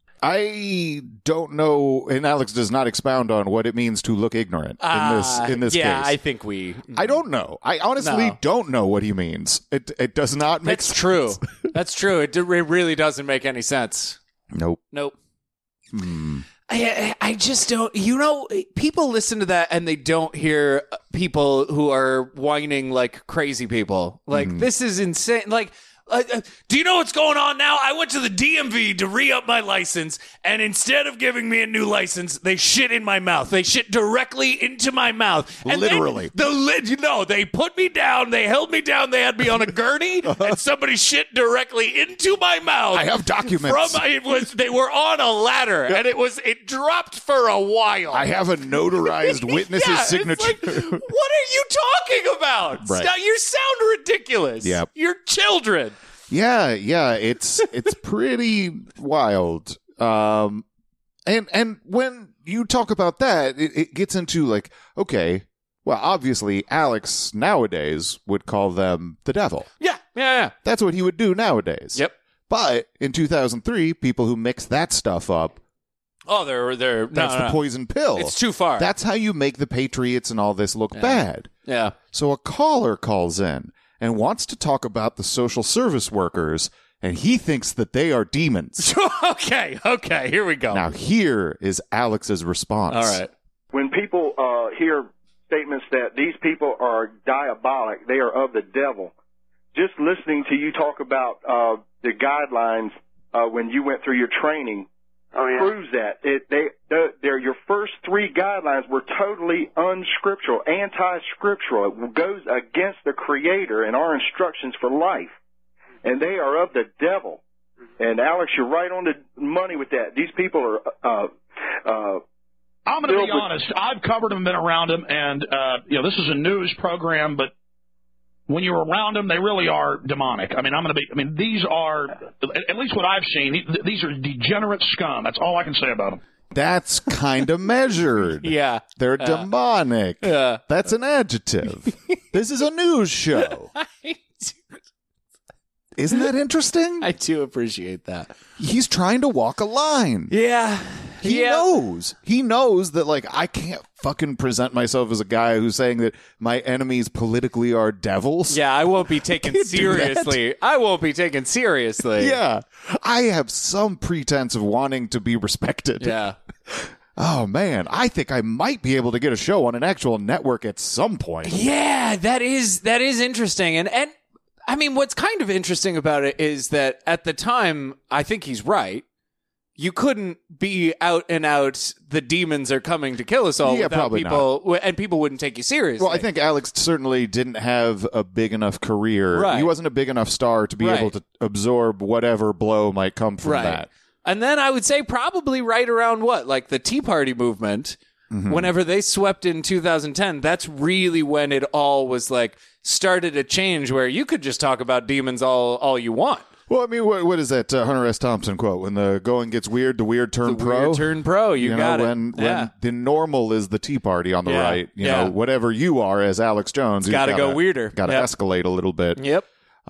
I don't know, and Alex does not expound on what it means to look ignorant in this case. Yeah, I think I don't know. I honestly don't know what he means. It does not make sense. True. That's true. It really doesn't make any sense. Nope. I just don't, people listen to that and they don't hear people who are whining like crazy people. Like, this is insane. Like, do you know what's going on now? I went to the DMV to re-up my license, and instead of giving me a new license, they shit in my mouth. They shit directly into my mouth. And Literally. They put me down. They held me down. They had me on a gurney, and somebody shit directly into my mouth. I have documents. They were on a ladder, and it dropped for a while. I have a notarized witness's signature. It's like, what are you talking about? Right. Now, you sound ridiculous. Yep. You're children. Yeah, it's pretty wild. And when you talk about that, it gets into like, okay, well, obviously Alex nowadays would call them the devil. Yeah. That's what he would do nowadays. Yep. But in 2003, people who mix that stuff up, they're that's the poison pill. It's too far. That's how you make the Patriots and all this look bad. Yeah. So a caller calls in and wants to talk about the social service workers, and he thinks that they are demons. Okay, here we go. Now, here is Alex's response. All right. When people hear statements that these people are diabolic, they are of the devil, just listening to you talk about the guidelines when you went through your training proves that. Your first 3 guidelines were totally unscriptural, anti-scriptural. It goes against the Creator and our instructions for life. And they are of the devil. And, Alex, you're right on the money with that. These people are... I'm going to be honest. I've covered them and been around them, and, this is a news program, but when you're around them, they really are demonic. These are, at least what I've seen, these are degenerate scum. That's all I can say about them. That's kind of measured. Yeah. They're demonic. Yeah. That's an adjective. This is a news show. Isn't that interesting? I do appreciate that. He's trying to walk a line. Yeah. He knows. He knows that, like, I can't fucking present myself as a guy who's saying that my enemies politically are devils. Yeah, I won't be taken seriously. I won't be taken seriously. Yeah. I have some pretense of wanting to be respected. Yeah. Oh, man. I think I might be able to get a show on an actual network at some point. Yeah, that is interesting. And I mean, what's kind of interesting about it is that at the time, I think he's right. You couldn't be out and out, the demons are coming to kill us all without people, and people wouldn't take you seriously. Well, I think Alex certainly didn't have a big enough career. Right. He wasn't a big enough star to be able to absorb whatever blow might come from that. And then I would say probably right around like the Tea Party movement, whenever they swept in 2010, that's really when it all was like started a change where you could just talk about demons all you want. Well, I mean, what is that Hunter S. Thompson quote? When the going gets weird, the weird turn pro. Weird turn pro. You got know, it. When the normal is the Tea Party on the right, you know, whatever you are as Alex Jones, got to go weirder. Got to escalate a little bit. Yep.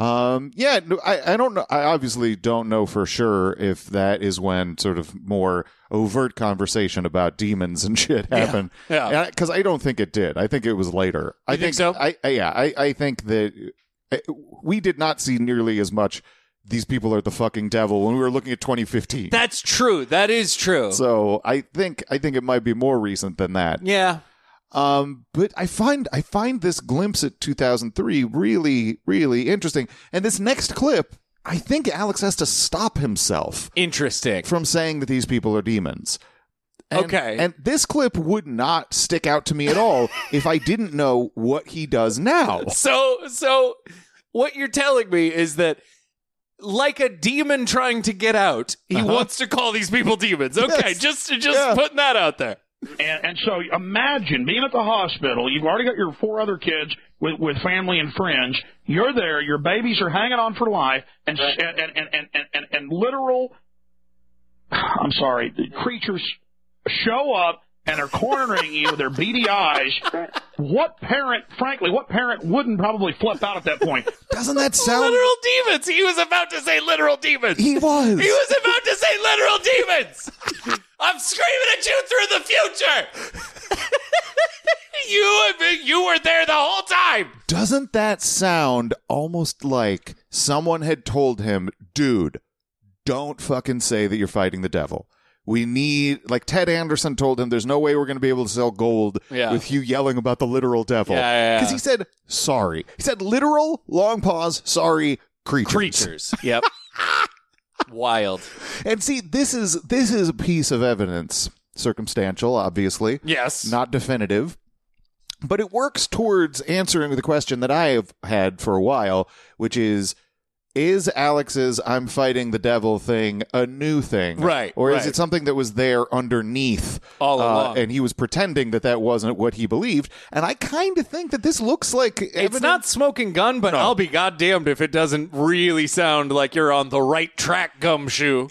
I don't know. I obviously don't know for sure if that is when sort of more overt conversation about demons and shit happened. Yeah. Because I don't think it did. I think it was later. I think so? I think that we did not see nearly as much. These people are the fucking devil when we were looking at 2015. That's true. That is true. So I think it might be more recent than that. Yeah. But I find this glimpse at 2003 really, really interesting. And this next clip, I think Alex has to stop himself. Interesting. From saying that these people are demons. Okay. And this clip would not stick out to me at all if I didn't know what he does now. So what you're telling me is that like a demon trying to get out, he wants to call these people demons. Okay, yes. just putting that out there. And so imagine being at the hospital. You've already got your 4 other kids with family and friends. You're there. Your babies are hanging on for life, and literal, I'm sorry, creatures show up and are cornering you with their beady eyes. What parent wouldn't probably flip out at that point? Doesn't that sound... Literal demons! He was about to say literal demons! He was! He was about to say literal demons! I'm screaming at you through the future! You were there the whole time! Doesn't that sound almost like someone had told him, dude, don't fucking say that you're fighting the devil. We need, like Ted Anderson told him, there's no way we're going to be able to sell gold with you yelling about the literal devil. Yeah. Because he said, sorry. He said literal, long pause, sorry, creatures. Yep. Wild. And see, this is a piece of evidence, circumstantial, obviously. Yes. Not definitive. But it works towards answering the question that I have had for a while, which is Alex's "I'm fighting the devil" thing a new thing? Right. Or is it something that was there underneath all along? And he was pretending that wasn't what he believed? And I kind of think that this looks like It's not smoking gun, but I'll be goddamned if it doesn't really sound like you're on the right track, Gumshoe.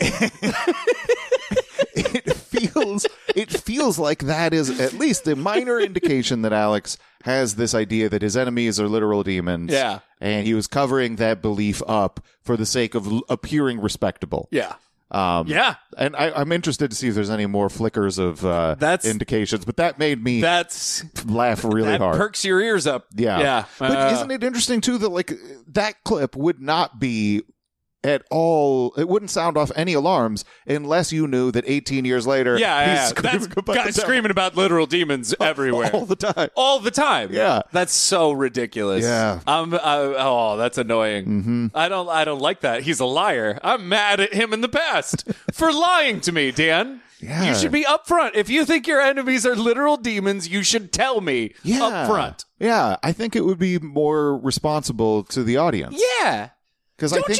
It feels like that is at least a minor indication that Alex has this idea that his enemies are literal demons. Yeah. And he was covering that belief up for the sake of appearing respectable. Yeah. Yeah. And I'm interested to see if there's any more flickers of indications, but that made me laugh really hard. That perks your ears up. Yeah. Yeah. But isn't it interesting, too, that like that clip would not be at all, it wouldn't sound off any alarms unless you knew that 18 years later, he's screaming about guys screaming about literal demons everywhere all the time. All the time. Yeah, that's so ridiculous. Yeah, that's annoying. Mm-hmm. I don't like that. He's a liar. I'm mad at him in the past for lying to me, Dan. Yeah. You should be upfront. If you think your enemies are literal demons, you should tell me upfront. Yeah, I think it would be more responsible to the audience. Yeah. Don't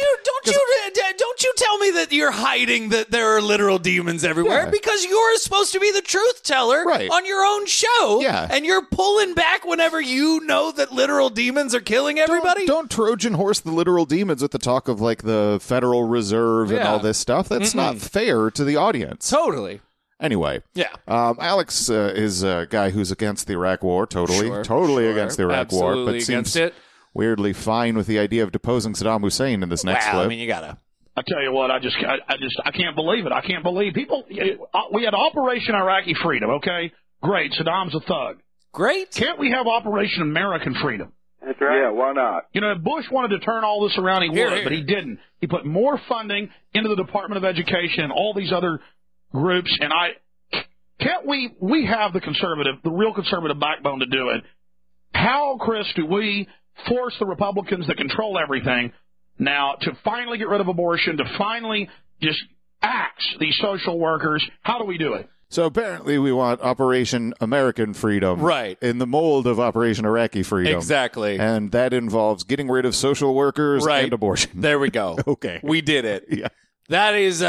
you tell me that you're hiding that there are literal demons everywhere because you're supposed to be the truth teller on your own show. Yeah. And you're pulling back whenever you know that literal demons are killing everybody. Don't Trojan horse the literal demons with the talk of like the Federal Reserve and all this stuff. That's not fair to the audience. Totally. Anyway, Alex is a guy who's against the Iraq War. Totally against the Iraq War, but against seems it. Weirdly fine with the idea of deposing Saddam Hussein in this next clip. I mean, you gotta. I tell you what, I can't believe it. I can't believe people. We had Operation Iraqi Freedom. Okay, great. Saddam's a thug. Great. Can't we have Operation American Freedom? That's right. Yeah, why not? You know, if Bush wanted to turn all this around, he would, but he didn't. He put more funding into the Department of Education and all these other groups. And can't we have the real conservative backbone to do it? How, Chris, do we force the Republicans that control everything now to finally get rid of abortion, to finally just axe these social workers? How do we do it? So apparently we want Operation American Freedom in the mold of Operation Iraqi Freedom. Exactly. And that involves getting rid of social workers and abortion. There we go. Okay. We did it. Yeah. That is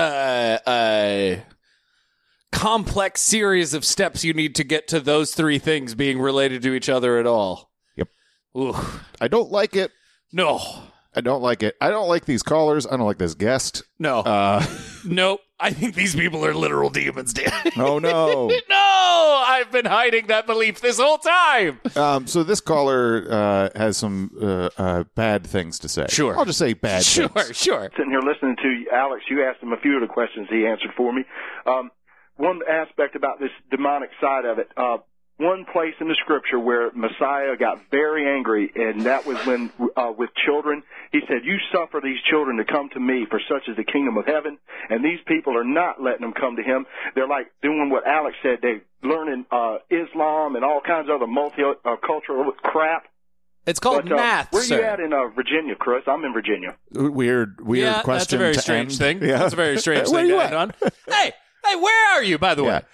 a complex series of steps you need to get to those three things being related to each other at all. Ooh. I don't like it. No. I don't like it. I don't like these callers. I don't like this guest. No. Nope. I think these people are literal demons, Dan. Oh, no. No! I've been hiding that belief this whole time. So this caller has some bad things to say. Sure. I'll just say bad things. Sure. Sitting here listening to Alex, you asked him a few of the questions he answered for me. One aspect about this demonic side of it, one place in the scripture where Messiah got very angry, and that was when, with children, he said, "You suffer these children to come to me, for such is the kingdom of heaven." And these people are not letting them come to him. They're like doing what Alex said. They're learning Islam and all kinds of other multicultural crap. It's called math. Where are you at in Virginia, Chris? I'm in Virginia. Weird yeah, question. That's a very strange thing. Yeah. That's a very strange thing to end on. Hey, where are you, by the way?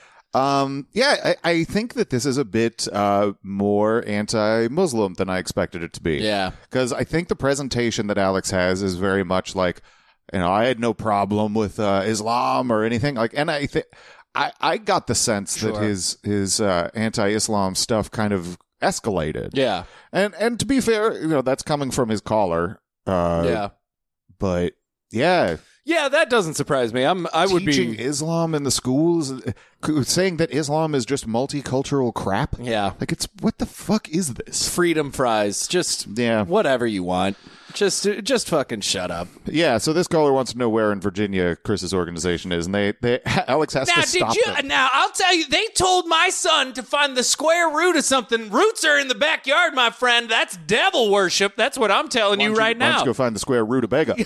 I think that this is a bit more anti-Muslim than I expected it to be. Yeah. Because I think the presentation that Alex has is very much like, I had no problem with Islam or anything. Like, and I got the sense that his anti-Islam stuff kind of escalated. Yeah. And to be fair, that's coming from his caller. But yeah. Yeah, that doesn't surprise me. I would be teaching Islam in the schools, saying that Islam is just multicultural crap. Yeah, like it's what the fuck is this? Freedom fries, just whatever you want. Just fucking shut up. Yeah. So this caller wants to know where in Virginia Chris's organization is, and Alex has to stop them. Now I'll tell you, they told my son to find the square root of something. Roots are in the backyard, my friend. That's devil worship. That's what I'm telling you right now. Why don't you go find the square root of Bega?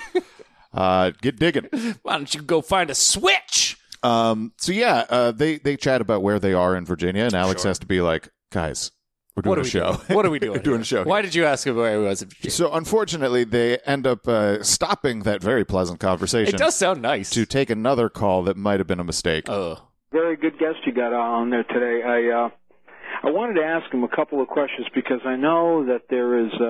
Get digging. Why don't you go find a switch? They chat about where they are in Virginia, and Alex has to be like, guys, We're doing a show. What are we doing? We're doing a show. Why did you ask him where he was? So unfortunately, they end up stopping that very pleasant conversation. It does sound nice. To take another call that might have been a mistake. Oh. Very good guest you got on there today. I wanted to ask him a couple of questions because I know that there is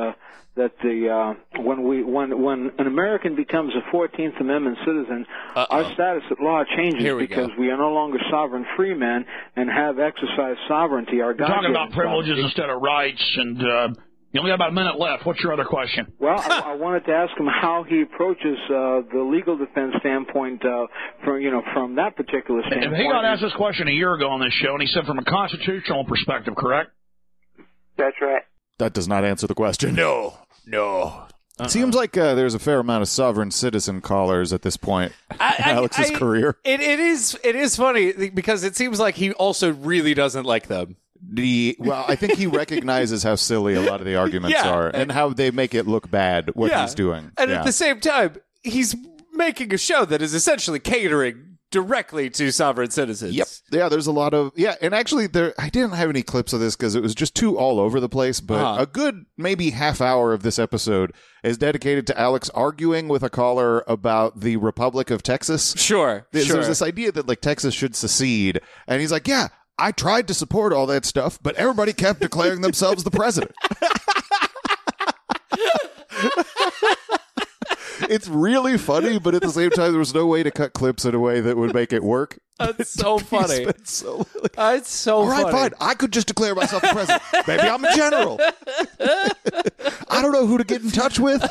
when an American becomes a 14th Amendment citizen, our status at law changes because we are no longer sovereign free men and have exercised sovereignty. We're talking about privileges instead of rights, and you only got about a minute left. What's your other question? Well, I wanted to ask him how he approaches the legal defense standpoint from that particular standpoint. He got asked this question a year ago on this show, and he said from a constitutional perspective, correct? That's right. That does not answer the question. No. It seems like there's a fair amount of sovereign citizen callers at this point in Alex's career. It is funny because it seems like he also really doesn't like them. Well, I think he recognizes how silly a lot of the arguments are and how they make it look bad what he's doing. And at the same time, he's making a show that is essentially catering directly to sovereign citizens. Yep. Yeah, there's a lot of... Yeah, and actually, I didn't have any clips of this because it was just too all over the place, but a good maybe half hour of this episode is dedicated to Alex arguing with a caller about the Republic of Texas. Sure. There's this idea that like Texas should secede, and he's like, yeah, I tried to support all that stuff, but everybody kept declaring themselves the president. It's really funny, but at the same time, there was no way to cut clips in a way that would make it work. That's so funny. It's so funny. All right, fine. I could just declare myself the president. Maybe I'm a general. I don't know who to get in touch with.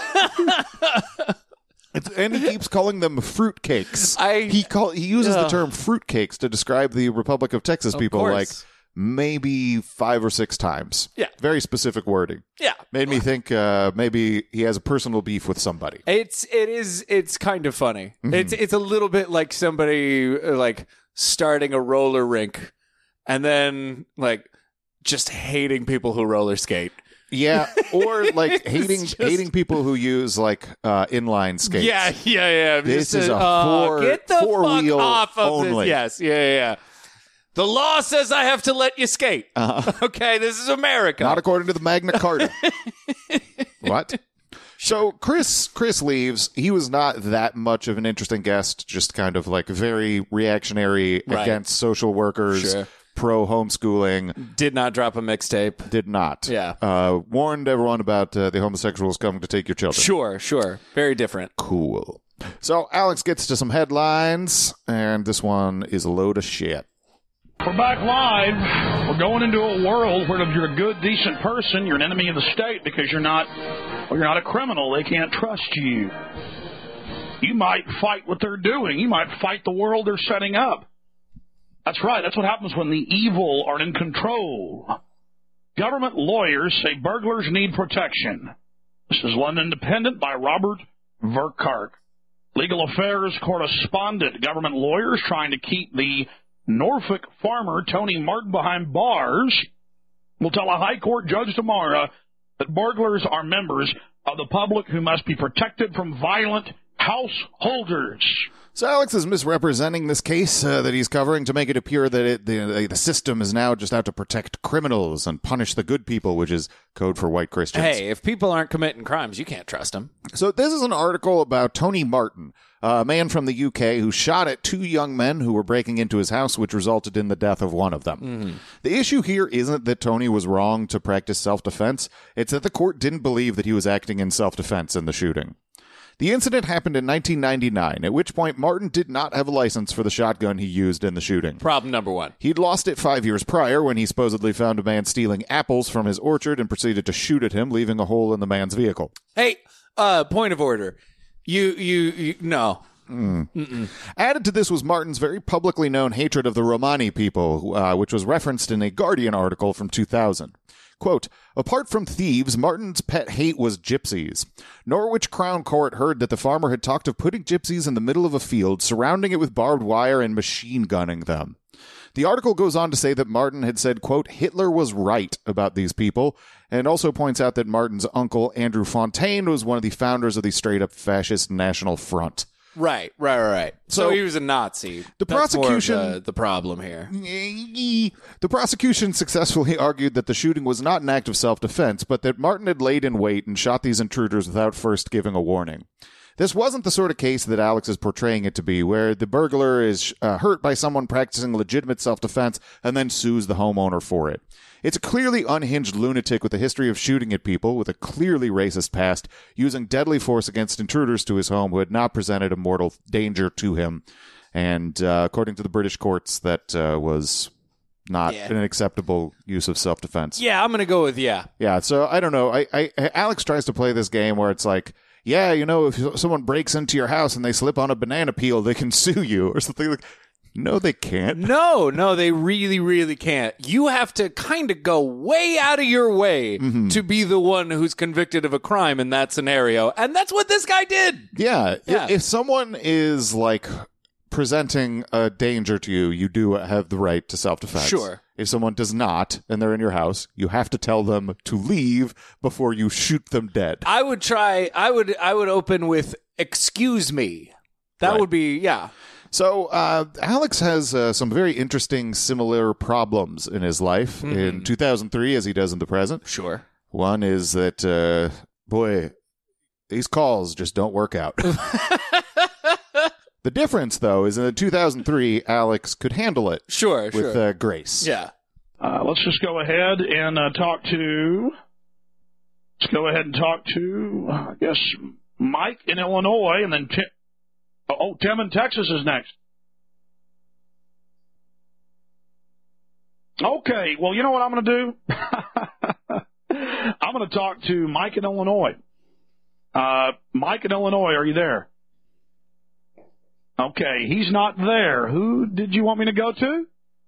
And he keeps calling them fruitcakes. He uses the term fruitcakes to describe the Republic of Texas people like maybe 5 or 6 times. Yeah. Very specific wording. Yeah. Made me think maybe he has a personal beef with somebody. It's kind of funny. Mm-hmm. It's a little bit like somebody like starting a roller rink and then like just hating people who roller skate. Yeah, or like hating people who use like inline skates. Yeah. This is a get the four-wheel fuck off of only. This. Yes, yeah. The law says I have to let you skate. Okay, this is America. Not according to the Magna Carta. What? So Chris leaves. He was not that much of an interesting guest, just kind of like very reactionary against social workers. Sure. Pro homeschooling. Did not drop a mixtape. Did not. Yeah. Warned everyone about the homosexuals coming to take your children. Sure. Very different. Cool. So Alex gets to some headlines, and this one is a load of shit. We're back live. We're going into a world where if you're a good, decent person, you're an enemy of the state because you're not a criminal. They can't trust you. You might fight what they're doing. You might fight the world they're setting up. That's right. That's what happens when the evil are in control. Government lawyers say burglars need protection. This is London Independent by Robert Verkark. Legal affairs correspondent. Government lawyers trying to keep the Norfolk farmer Tony Martin behind bars will tell a high court judge tomorrow that burglars are members of the public who must be protected from violent householders. So Alex is misrepresenting this case that he's covering to make it appear that the system is now just out to protect criminals and punish the good people, which is code for white Christians. Hey, if people aren't committing crimes, you can't trust them. So this is an article about Tony Martin, a man from the UK who shot at 2 young men who were breaking into his house, which resulted in the death of one of them. Mm-hmm. The issue here isn't that Tony was wrong to practice self-defense. It's that the court didn't believe that he was acting in self-defense in the shooting. The incident happened in 1999, at which point Martin did not have a license for the shotgun he used in the shooting. Problem number 1. He'd lost it 5 years prior when he supposedly found a man stealing apples from his orchard and proceeded to shoot at him, leaving a hole in the man's vehicle. Hey, point of order. You no. Added to this was Martin's very publicly known hatred of the Romani people, which was referenced in a Guardian article from 2000. Quote, apart from thieves, Martin's pet hate was gypsies. Norwich Crown Court heard that the farmer had talked of putting gypsies in the middle of a field, surrounding it with barbed wire and machine gunning them. The article goes on to say that Martin had said, quote, Hitler was right about these people, and also points out that Martin's uncle, Andrew Fontaine, was one of the founders of the straight-up fascist National Front. Right. So he was a Nazi. The prosecution, more of the problem here. The prosecution successfully argued that the shooting was not an act of self-defense, but that Martin had laid in wait and shot these intruders without first giving a warning. This wasn't the sort of case that Alex is portraying it to be, where the burglar is hurt by someone practicing legitimate self-defense and then sues the homeowner for it. It's a clearly unhinged lunatic with a history of shooting at people with a clearly racist past, using deadly force against intruders to his home who had not presented a mortal danger to him. And according to the British courts, that was not an acceptable use of self-defense. Yeah, I'm going to go with yeah. Yeah, so I don't know. Alex tries to play this game where it's like, yeah, you know, if someone breaks into your house and they slip on a banana peel, they can sue you or something like. No, they can't. No, they really, really can't. You have to kind of go way out of your way to be the one who's convicted of a crime in that scenario. And that's what this guy did. Yeah. If someone is like presenting a danger to you, you do have the right to self-defense. Sure. If someone does not, and they're in your house, you have to tell them to leave before you shoot them dead. I would open with, excuse me. That would be, yeah. So Alex has some very interesting similar problems in his life in 2003 as he does in the present. Sure. One is that, boy, these calls just don't work out. The difference, though, is in 2003, Alex could handle it. Sure. With grace. Yeah. Let's just go ahead and talk to, I guess, Mike in Illinois, and then Tim in Texas is next. Okay, well, you know what I'm going to do? I'm going to talk to Mike in Illinois. Mike in Illinois, are you there? Okay, he's not there. Who did you want me to go to?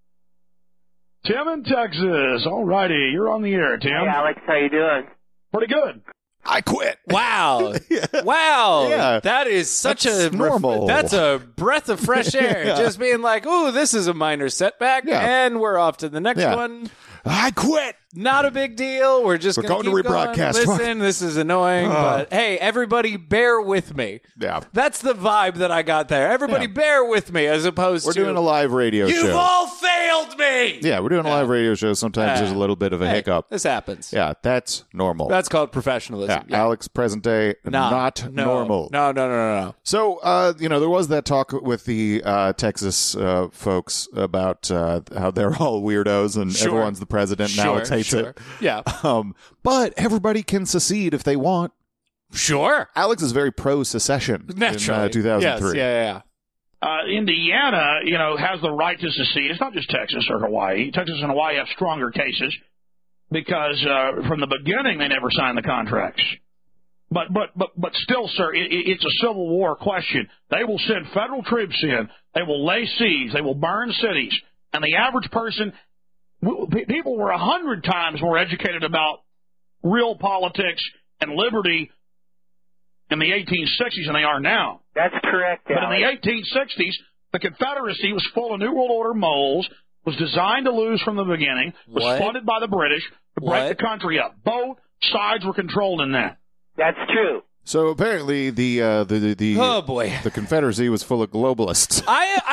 Tim in Texas. All righty, you're on the air, Tim. Hey, Alex, how you doing? Pretty good. I quit. Wow. Wow. Yeah. That is such That's normal. That's a breath of fresh air. Yeah. Just being like, ooh, this is a minor setback, and we're off to the next one. I quit. Not a big deal. We're just going to rebroadcast. Listen, this is annoying, but hey, everybody bear with me. Yeah. That's the vibe that I got there. Everybody bear with me, as opposed We're to... We're doing a live radio show. You've all failed me! Yeah, we're doing a live radio show. Sometimes there's a little bit of a hiccup. This happens. Yeah, that's normal. That's called professionalism. Yeah. Alex, present day, not normal. No. So, there was that talk with the Texas folks about how they're all weirdos and everyone's the president and Alex hates it. Yeah. But everybody can secede if they want. Sure. Alex is very pro-secession Naturally. in 2003. Yes, yeah. Indiana, has the right to secede. It's not just Texas or Hawaii. Texas and Hawaii have stronger cases because from the beginning they never signed the contracts. But still, sir, it's a Civil War question. They will send federal troops in. They will lay siege. They will burn cities. And the average person, people were 100 times more educated about real politics and liberty in the 1860s than they are now. That's correct, But in the 1860s, the Confederacy was full of New World Order moles, was designed to lose from the beginning, was funded by the British to break the country up. Both sides were controlled in that. That's true. So apparently oh boy, the Confederacy was full of globalists.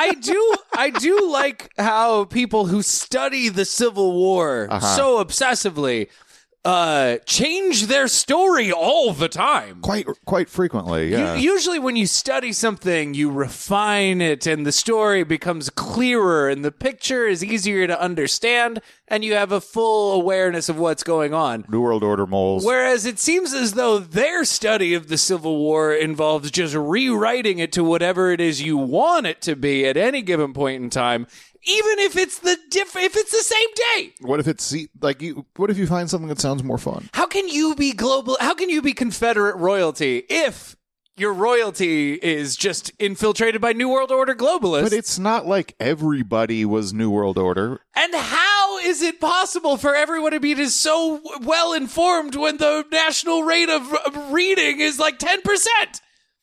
I do like how people who study the Civil War so obsessively change their story all the time. Quite frequently, yeah. Usually when you study something, you refine it and the story becomes clearer and the picture is easier to understand and you have a full awareness of what's going on. New World Order moles. Whereas it seems as though their study of the Civil War involves just rewriting it to whatever it is you want it to be at any given point in time. Even if it's if it's the same day. What if it's what if you find something that sounds more fun? How can you be global? How can you be Confederate royalty if your royalty is just infiltrated by New World Order globalists? But it's not like everybody was New World Order. And how is it possible for everyone to be so well informed when the national rate of reading is like 10%?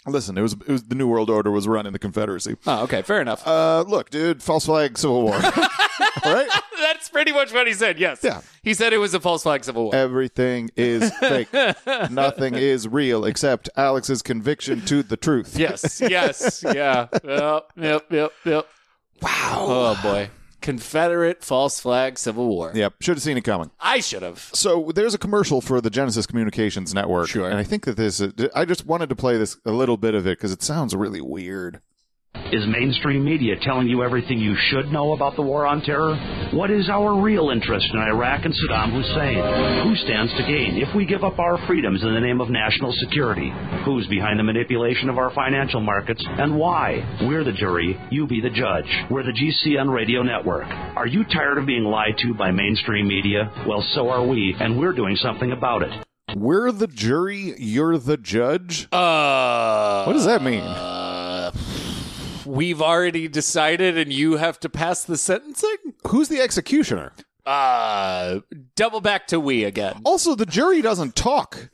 Listen, it was the New World Order was running the Confederacy. Oh, okay, fair enough. Look, dude, false flag Civil War. Right? That's pretty much what he said, yes. Yeah. He said it was a false flag Civil War. Everything is fake. Nothing is real except Alex's conviction to the truth. Yes, yeah. Yep. Wow. Oh, boy. Confederate false flag Civil War. Yep, should have seen it coming. I should have. So there's a commercial for the Genesis Communications Network. Sure. And I think that I just wanted to play this, a little bit of it, because it sounds really weird. Is mainstream media telling you everything you should know about the war on terror? What is our real interest in Iraq and Saddam Hussein? Who stands to gain if we give up our freedoms in the name of national security? Who's behind the manipulation of our financial markets and why? We're the jury, you be the judge. We're the GCN Radio Network. Are you tired of being lied to by mainstream media? Well, so are we, and we're doing something about it. We're the jury, you're the judge? What does that mean? We've already decided and you have to pass the sentencing? Who's the executioner? Double back to we again. Also, the jury doesn't talk.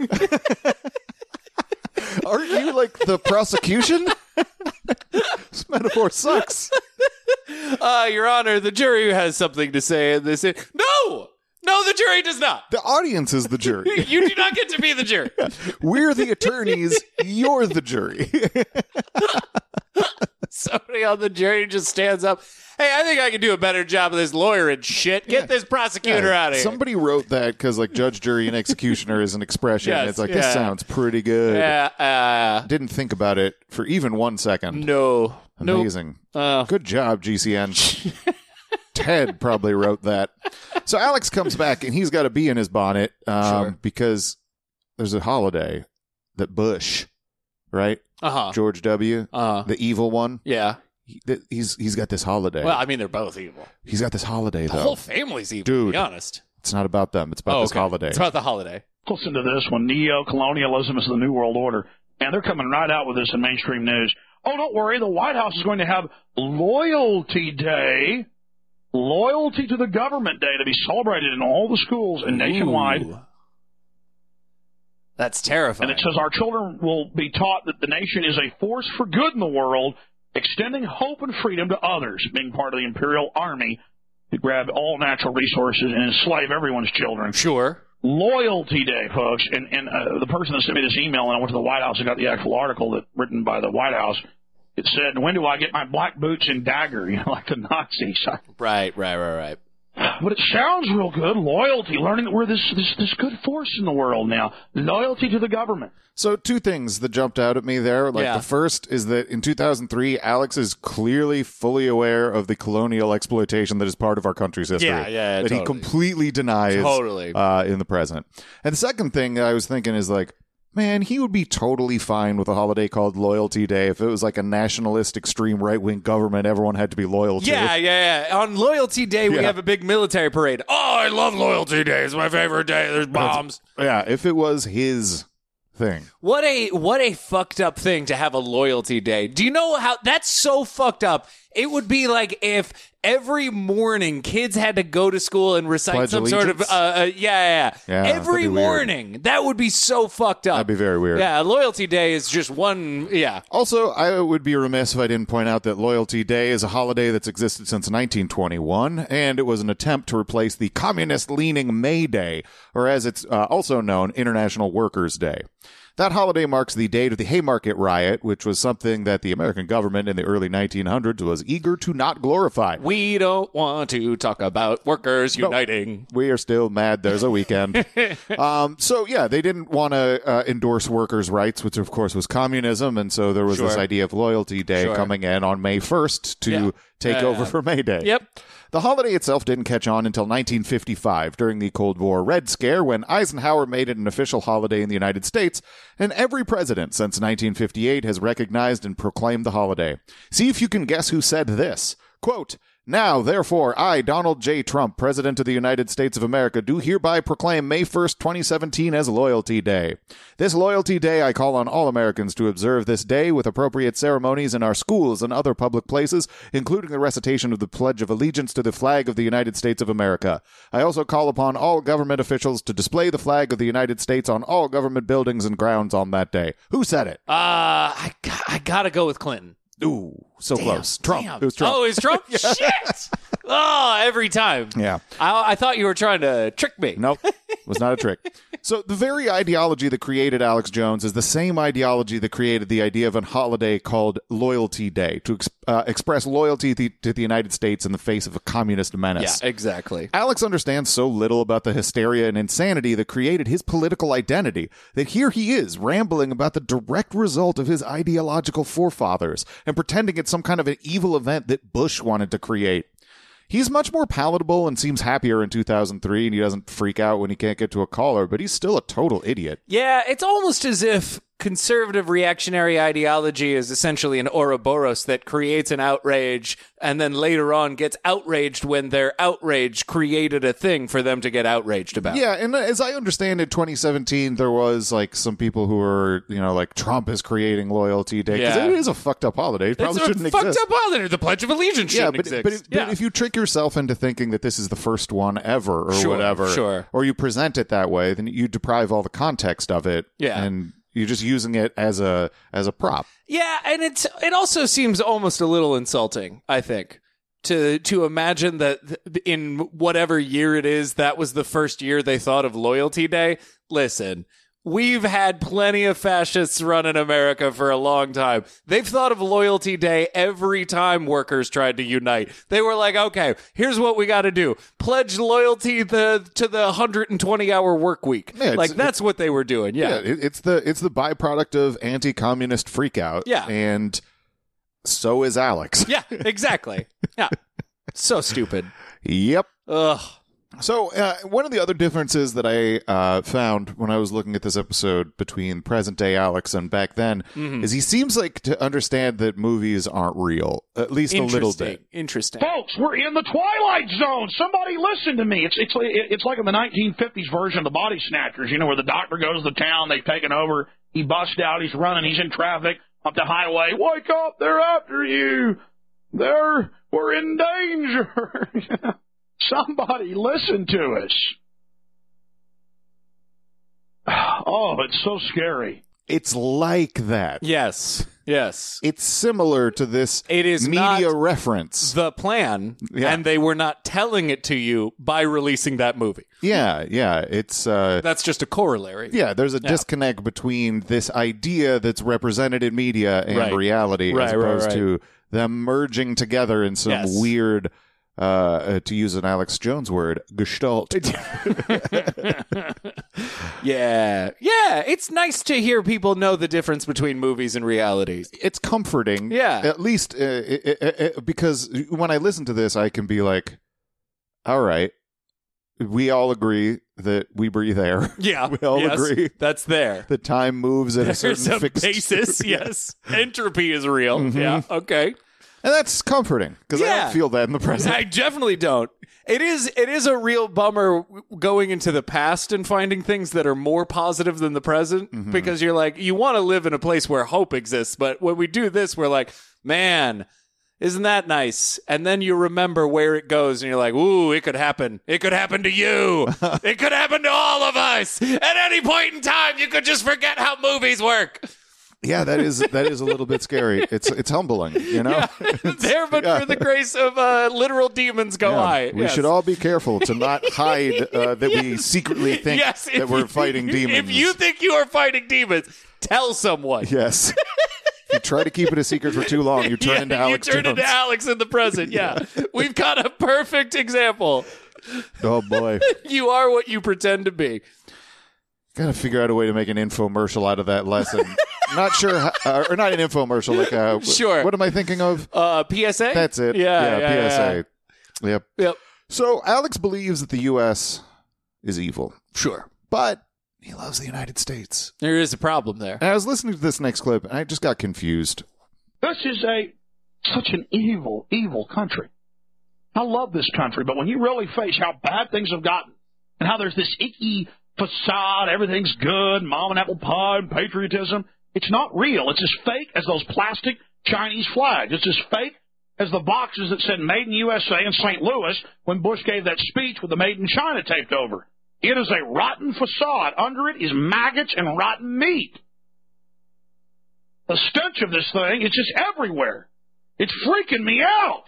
Aren't you like the prosecution? This metaphor sucks. Your Honor, the jury has something to say in this. No, the jury does not. The audience is the jury. You do not get to be the jury. We're the attorneys. You're the jury. Somebody on the jury just stands up. Hey, I think I can do a better job of this lawyer and shit. Get this prosecutor out of here. Somebody wrote that because, like, judge, jury, and executioner is an expression. Yes, it's like, this sounds pretty good. Didn't think about it for even 1 second. No. Amazing. Good job, GCN. Ted probably wrote that. So Alex comes back, and he's got a bee in his bonnet because there's a holiday that Bush, right? George W., the evil one. Yeah. He's got this holiday. Well, I mean, they're both evil. He's got this holiday, though. The whole family's evil, dude, to be honest. It's not about them. It's about this holiday. It's about the holiday. Listen to this one. Neo-colonialism is the New World Order. And they're coming right out with this in mainstream news. Oh, don't worry. The White House is going to have Loyalty Day. Loyalty to the Government Day to be celebrated in all the schools and nationwide. That's terrifying. And it says our children will be taught that the nation is a force for good in the world, extending hope and freedom to others, being part of the Imperial Army to grab all natural resources and enslave everyone's children. Sure. Loyalty Day, folks. And the person that sent me this email, and I went to the White House and got the actual article written by the White House, it said, when do I get my black boots and dagger, like the Nazis? Right. But it sounds real good. Loyalty, learning that we're this good force in the world now. Loyalty to the government. So 2 things that jumped out at me there. The first is that in 2003, Alex is clearly fully aware of the colonial exploitation that is part of our country's history. Yeah, that totally. He completely denies in the present. And the second thing I was thinking is like, man, he would be totally fine with a holiday called Loyalty Day if it was like a nationalist, extreme right-wing government everyone had to be loyal to. Yeah. On Loyalty Day, we have a big military parade. Oh, I love Loyalty Day. It's my favorite day. There's bombs. Yeah, if it was his thing. What a fucked up thing to have a Loyalty Day. Do you know how that's so fucked up? It would be like if every morning kids had to go to school and recite Pledge some allegiance? sort of every morning. That would be so fucked up. That'd be very weird. Yeah, Loyalty Day is just one. Yeah. Also, I would be remiss if I didn't point out that Loyalty Day is a holiday that's existed since 1921, and it was an attempt to replace the communist-leaning May Day, or as it's also known, International Workers' Day. That holiday marks the date of the Haymarket Riot, which was something that the American government in the early 1900s was eager to not glorify. We don't want to talk about workers uniting. No, we are still mad there's a weekend. So, they didn't want to endorse workers' rights, which, of course, was communism. And so there was this idea of Loyalty Day coming in on May 1st to take over for May Day. Yep. The holiday itself didn't catch on until 1955 during the Cold War Red Scare, when Eisenhower made it an official holiday in the United States, and every president since 1958 has recognized and proclaimed the holiday. See if you can guess who said this. Quote, Now, therefore, I, Donald J. Trump, President of the United States of America, do hereby proclaim May 1st, 2017 as Loyalty Day. This Loyalty Day, I call on all Americans to observe this day with appropriate ceremonies in our schools and other public places, including the recitation of the Pledge of Allegiance to the flag of the United States of America. I also call upon all government officials to display the flag of the United States on all government buildings and grounds on that day. Who said it? I gotta go with Clinton. Ooh, so close. Trump. Damn. It was Trump. Oh, it's Trump? Shit! Oh, every time. Yeah. I thought you were trying to trick me. Nope. Was not a trick. So the very ideology that created Alex Jones is the same ideology that created the idea of a holiday called Loyalty Day, to express loyalty to the United States in the face of a communist menace. Yeah, exactly. Alex understands so little about the hysteria and insanity that created his political identity that here he is rambling about the direct result of his ideological forefathers and pretending it's some kind of an evil event that Bush wanted to create. He's much more palatable and seems happier in 2003, and he doesn't freak out when he can't get to a caller, but he's still a total idiot. Yeah, it's almost as if conservative reactionary ideology is essentially an Ouroboros that creates an outrage and then later on gets outraged when their outrage created a thing for them to get outraged about. Yeah, and as I understand it, 2017, there was like some people who were, like Trump is creating Loyalty Day, because it is a fucked up holiday. It probably shouldn't exist. It's a fucked up holiday. The Pledge of Allegiance shouldn't exist. But if you trick yourself into thinking that this is the first one ever or whatever, or you present it that way, then you deprive all the context of it. Yeah. And you're just using it as a prop. Yeah, and it also seems almost a little insulting, I think, to imagine that in whatever year it is, that was the first year they thought of Loyalty Day. Listen, we've had plenty of fascists running America for a long time. They've thought of Loyalty Day every time workers tried to unite. They were like, okay, here's what we got to do. Pledge loyalty to the 120-hour work week. Yeah, that's what they were doing. Yeah, it's the byproduct of anti-communist freakout. Yeah. And so is Alex. Yeah, exactly. Yeah. So stupid. Yep. Ugh. So one of the other differences that I found when I was looking at this episode between present-day Alex and back then is he seems like to understand that movies aren't real, at least a little bit. Interesting. Folks, we're in the Twilight Zone. Somebody listen to me. It's like in the 1950s version of the Body Snatchers, where the doctor goes to the town, they've taken over, he busts out, he's running, he's in traffic, up the highway. Wake up, they're after you. We're in danger. Somebody listen to us. Oh, it's so scary. It's like that. Yes. It's similar to this media reference. The plan, and they were not telling it to you by releasing that movie. Yeah. It's that's just a corollary. Yeah, there's a disconnect between this idea that's represented in media and reality, as opposed to them merging together in some weird, to use an Alex Jones word, gestalt. Yeah, it's nice to hear people know the difference between movies and reality. It's comforting. Yeah. At least because when I listen to this, I can be like, all right, we all agree that we breathe air. Yeah. We all agree. That's there. The time moves at a certain fixed basis. Yes. Entropy is real. Mm-hmm. Yeah. Okay. And that's comforting, because I don't feel that in the present. I definitely don't. It is a real bummer going into the past and finding things that are more positive than the present, because you're like, you want to live in a place where hope exists, but when we do this, we're like, man, isn't that nice? And then you remember where it goes, and you're like, ooh, it could happen. It could happen to you. It could happen to all of us. At any point in time, you could just forget how movies work. Yeah, that is a little bit scary. It's humbling, Yeah, there, but for the grace of literal demons go I. We should all be careful to not hide that we secretly think that we're fighting demons. If you think you are fighting demons, tell someone. Yes. If you try to keep it a secret for too long, you turn into Alex Jones. You turn into Alex in the present, We've got a perfect example. Oh, boy. You are what you pretend to be. Gotta figure out a way to make an infomercial out of that lesson. Not sure, or not an infomercial. Like, sure. What am I thinking of? PSA. That's it. Yeah, PSA. Yep. So Alex believes that the U.S. is evil. Sure, but he loves the United States. There is a problem there. And I was listening to this next clip, and I just got confused. This is such an evil, evil country. I love this country, but when you really face how bad things have gotten and how there's this icky facade, everything's good, mom and apple pie and patriotism, it's not real. It's as fake as those plastic Chinese flags. It's as fake as the boxes that said Made in USA in St. Louis when Bush gave that speech with the Made in China taped over. It is a rotten facade. Under it is maggots and rotten meat. The stench of this thing is just everywhere. It's freaking me out.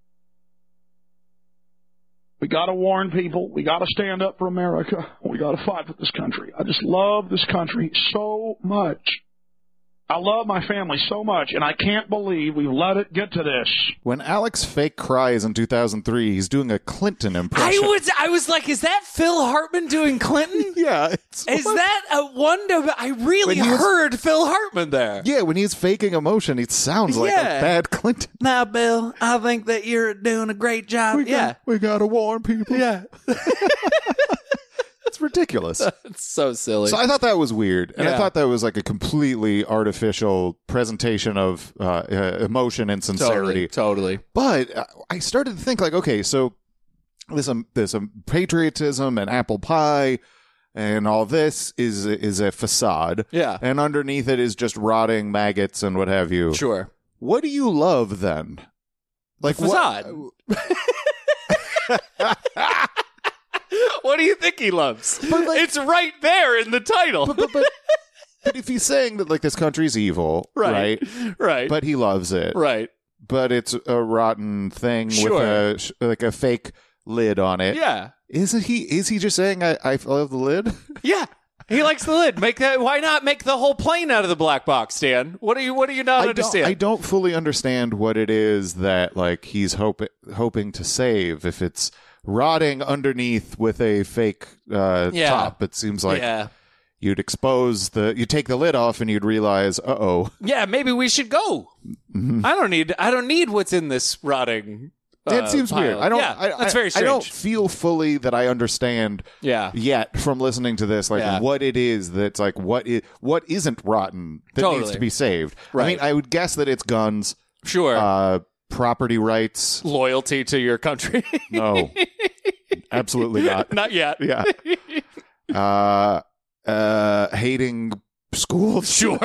We got to warn people. We got to stand up for America. We got to fight for this country. I just love this country so much. I love my family so much, and I can't believe we've let it get to this. When Alex fake cries in 2003, he's doing a Clinton impression. I was like, is that Phil Hartman doing Clinton? Yeah. Is that a wonder? I really heard Phil Hartman there. Yeah, when he's faking emotion, it sounds like a bad Clinton. Now, Bill, I think that you're doing a great job. We got to warn people. Yeah. It's ridiculous. It's so silly. So I thought that was weird. And I thought that was like a completely artificial presentation of emotion and sincerity. Totally. But I started to think like, okay, so there's some patriotism and apple pie and all this is a facade. Yeah. And underneath it is just rotting maggots and what have you. Sure. What do you love then? Like facade. What do you think he loves? It's right there in the title. But if he's saying that like this country's evil, right? But he loves it, right? But it's a rotten thing with a fake lid on it. Yeah. Is he just saying I love the lid? Yeah. He likes the lid. Why not make the whole plane out of the black box, Dan? What do you not understand? I don't fully understand what it is that like he's hoping to save. If it's rotting underneath with a fake top, it seems like you'd you take the lid off and you'd realize, yeah, maybe we should go. Mm-hmm. I don't need what's in this rotting. It seems pile. weird. That's very strange. I don't feel fully that I understand yet from listening to this, like what it is that's like what isn't rotten that needs to be saved. Right. I mean, I would guess that it's guns. Sure. Property rights. Loyalty to your country. No. Absolutely not. Not yet. Yeah. Hating schools. Sure.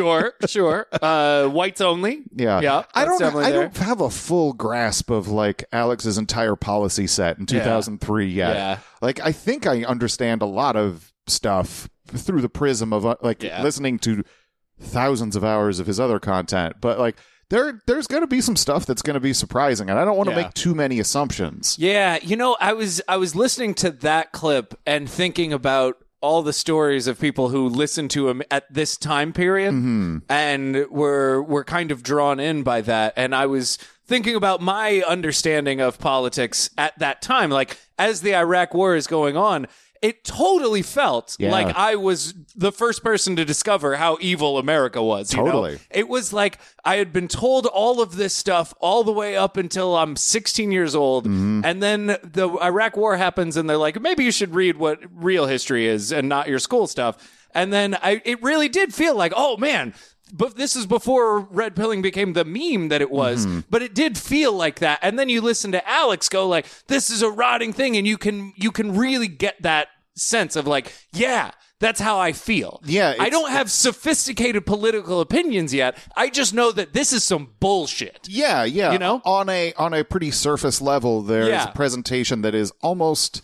Whites only. Yeah. I don't have a full grasp of like Alex's entire policy set in 2003 yet. Yeah. Like I think I understand a lot of stuff through the prism of listening to thousands of hours of his other content, but like there's going to be some stuff that's going to be surprising, and I don't want to make too many assumptions. Yeah, I was listening to that clip and thinking about all the stories of people who listened to him at this time period and were kind of drawn in by that. And I was thinking about my understanding of politics at that time. Like, as the Iraq War is going on, it totally felt like I was the first person to discover how evil America was. Totally. It was like I had been told all of this stuff all the way up until I'm 16 years old. And then the Iraq War happens and they're like, maybe you should read what real history is and not your school stuff. And then it really did feel like, oh, man, but this is before red pilling became the meme that it was, but it did feel like that. And then you listen to Alex go like, this is a rotting thing. And you can really get that sense of like, yeah, that's how I feel. Yeah. I don't have sophisticated political opinions yet. I just know that this is some bullshit. Yeah. On a pretty surface level, there's a presentation that is almost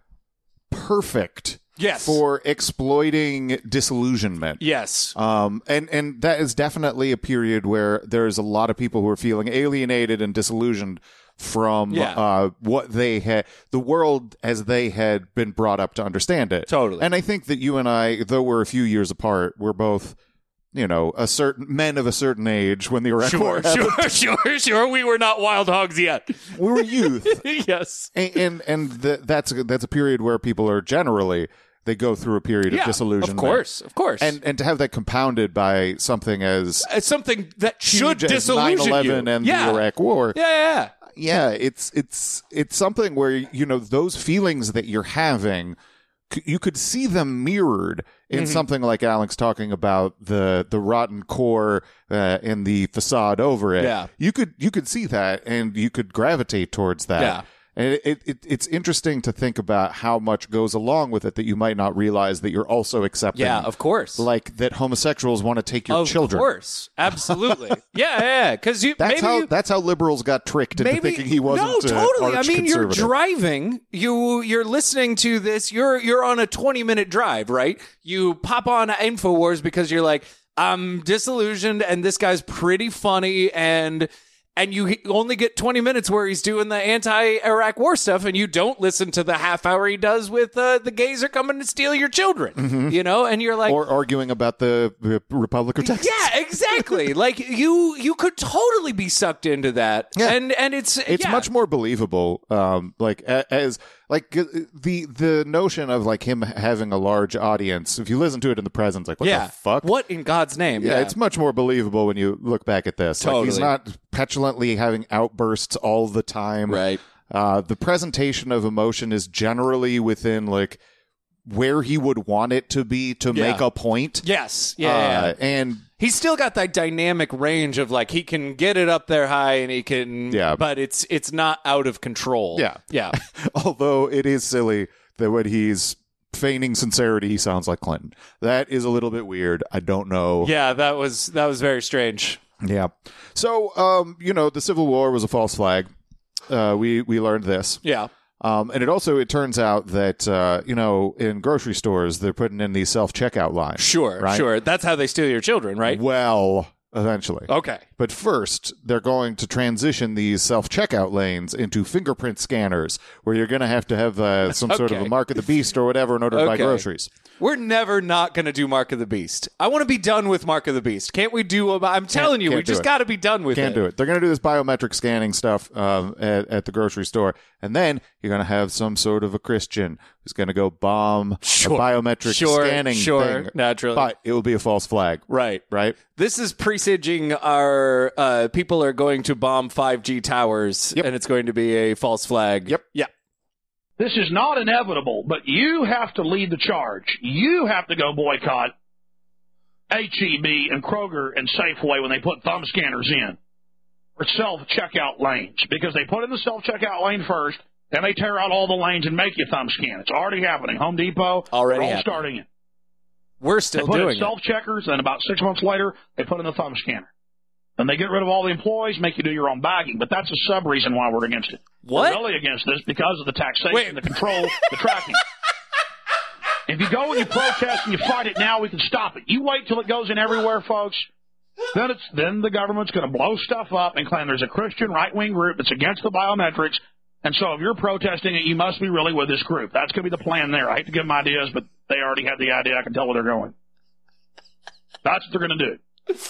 perfect. Yes. For exploiting disillusionment. Yes. And that is definitely a period where there's a lot of people who are feeling alienated and disillusioned from what they had, the world as they had been brought up to understand it. Totally. And I think that you and I, though we're a few years apart, we're both, men of a certain age when the Iraq War happened. Sure. We were not wild hogs yet. We were youth. Yes. And that's a period where people are generally, they go through a period of disillusionment. Of course. And to have that compounded by something as something that should disillusion 9/11 you. and the Iraq War. Yeah. Yeah, it's something where those feelings that you're having, you could see them mirrored in something like Alex talking about the rotten core and the facade over it, you could see that and you could gravitate towards that. Yeah. And it's interesting to think about how much goes along with it that you might not realize that you're also accepting. Yeah, of course. Like that homosexuals want to take your children. Of course. Absolutely. yeah. Because that's how liberals got tricked into thinking he wasn't. No, totally. I mean, you're driving. You're listening to this. You're on a 20-minute drive, right? You pop on InfoWars because you're like, I'm disillusioned, and this guy's pretty funny, and you only get 20 minutes where he's doing the anti-Iraq war stuff, and you don't listen to the half hour he does with the gays are coming to steal your children, and you're like... Or arguing about the Republic of Texas. Yeah, exactly. Like, you could totally be sucked into that. Yeah. And it's much more believable, as the notion of like him having a large audience. If you listen to it in the present, like, what the fuck? What in God's name? Yeah, it's much more believable when you look back at this. Totally. Like, he's not petulantly having outbursts all the time. Right. The presentation of emotion is generally within like where he would want it to be to make a point. Yes. Yeah. And he's still got that dynamic range of like he can get it up there high and he can, but it's not out of control. Yeah. Yeah. Although it is silly that when he's feigning sincerity, he sounds like Clinton. That is a little bit weird. I don't know. Yeah, that was very strange. Yeah. So, the Civil War was a false flag. We learned this. Yeah. And it turns out that, in grocery stores, they're putting in these self-checkout lines. Sure, right? Sure. That's how they steal your children, right? Well, eventually. Okay. But first, they're going to transition these self-checkout lanes into fingerprint scanners, where you're going to have some sort of a Mark of the Beast or whatever in order to buy groceries. We're never not going to do Mark of the Beast. I want to be done with Mark of the Beast. Can't we do... I'm telling you, we just got to be done with it. Can't do it. They're going to do this biometric scanning stuff at the grocery store, and then you're going to have some sort of a Christian who's going to go bomb a biometric scanning thing. Naturally. But it will be a false flag. Right. Right? This is presaging our people are going to bomb 5G towers, and it's going to be a false flag. Yep. Yeah. This is not inevitable, but you have to lead the charge. You have to go boycott H-E-B and Kroger and Safeway when they put thumb scanners in or self-checkout lanes, because they put in the self-checkout lane first, then they tear out all the lanes and make you thumb scan. It's already happening. Home Depot, already all starting it. We're still doing it. They doing put in self-checkers, and about 6 months later, they put in the thumb scanner. And they get rid of all the employees, make you do your own bagging. But that's a sub-reason why we're against it. What? We're really against this because of the taxation, the control, the tracking. If you go and you protest and you fight it now, we can stop it. You wait till it goes in everywhere, folks. Then the government's going to blow stuff up and claim there's a Christian right-wing group that's against the biometrics. And so if you're protesting it, you must be really with this group. That's going to be the plan there. I hate to give them ideas, but they already have the idea. I can tell where they're going. That's what they're going to do.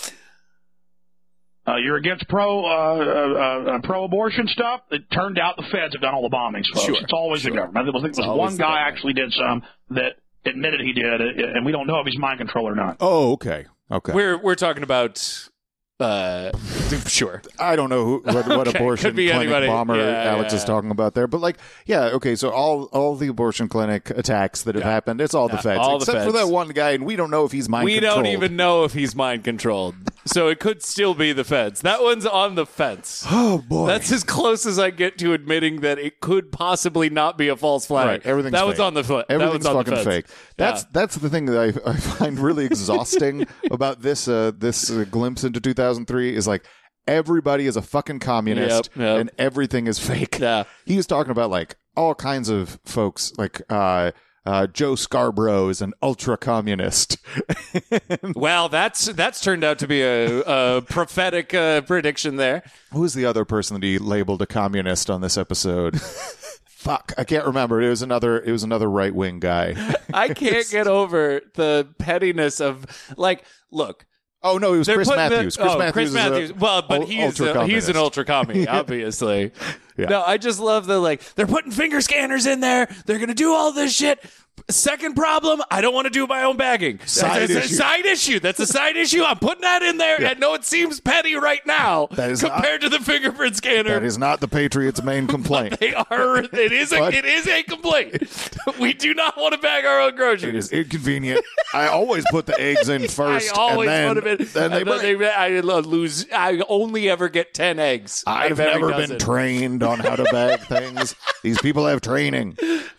You're against pro-abortion stuff. It turned out the feds have done all the bombings, folks. It's always the government. I think it was one guy actually did some that admitted he did, and we don't know if he's mind control or not. Oh, okay. We're talking about... sure. I don't know what abortion clinic bomber Alex is talking about there, but so all the abortion clinic attacks that have happened, it's all the feds, except for that one guy, and we don't know if he's mind controlled. We don't even know if he's mind controlled, so it could still be the feds. That one's on the fence. Oh boy, that's as close as I get to admitting that it could possibly not be a false flag. Right, everything's that fake. was on the foot. Everything's fucking fake. That's the thing that I find really exhausting about this glimpse into 2003 is like everybody is a fucking communist and everything is fake. Yeah. He was talking about like all kinds of folks like Joe Scarborough is an ultra communist. Well, that's turned out to be a prophetic prediction there. Who was the other person that he labeled a communist on this episode? Fuck, I can't remember. It was another right wing guy. I can't get over the pettiness of look. Oh no, it was Chris Matthews. Chris Matthews. Well, but he's an ultra commie, obviously. Yeah. No, I just love they're putting finger scanners in there. They're gonna do all this shit. Second problem, I don't want to do my own bagging. Side issue. That's a side issue. I'm putting that in there. Yeah. I know it seems petty right now compared to the fingerprint scanner. That is not the Patriots' main complaint. They are. It is a complaint. We do not want to bag our own groceries. It is inconvenient. I always put the eggs in first. I always and put them in. Then they break. I lose. I only ever get 10 eggs. I've never been trained on how to bag things. These people have training.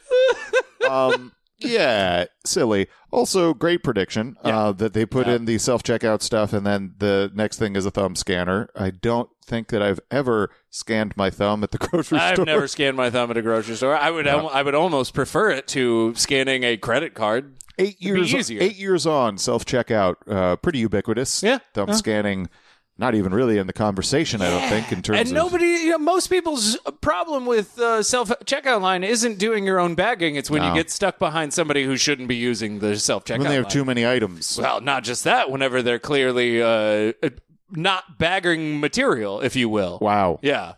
Yeah, silly. Also, great prediction that they put in the self-checkout stuff, and then the next thing is a thumb scanner. I don't think that I've ever scanned my thumb at the grocery store. I've never scanned my thumb at a grocery store. I would almost prefer it to scanning a credit card. 8 years, easier. 8 years on, self-checkout, pretty ubiquitous. Yeah. Thumb scanning. Not even really in the conversation, I don't think, in terms of... most people's problem with self-checkout line isn't doing your own bagging. It's when you get stuck behind somebody who shouldn't be using the self-checkout when they have line. too many items. Well, not just that. Whenever they're clearly not bagging material, if you will. Wow. Yeah.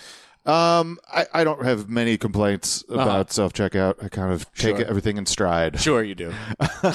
I don't have many complaints about self-checkout. I kind of take everything in stride. Sure you do.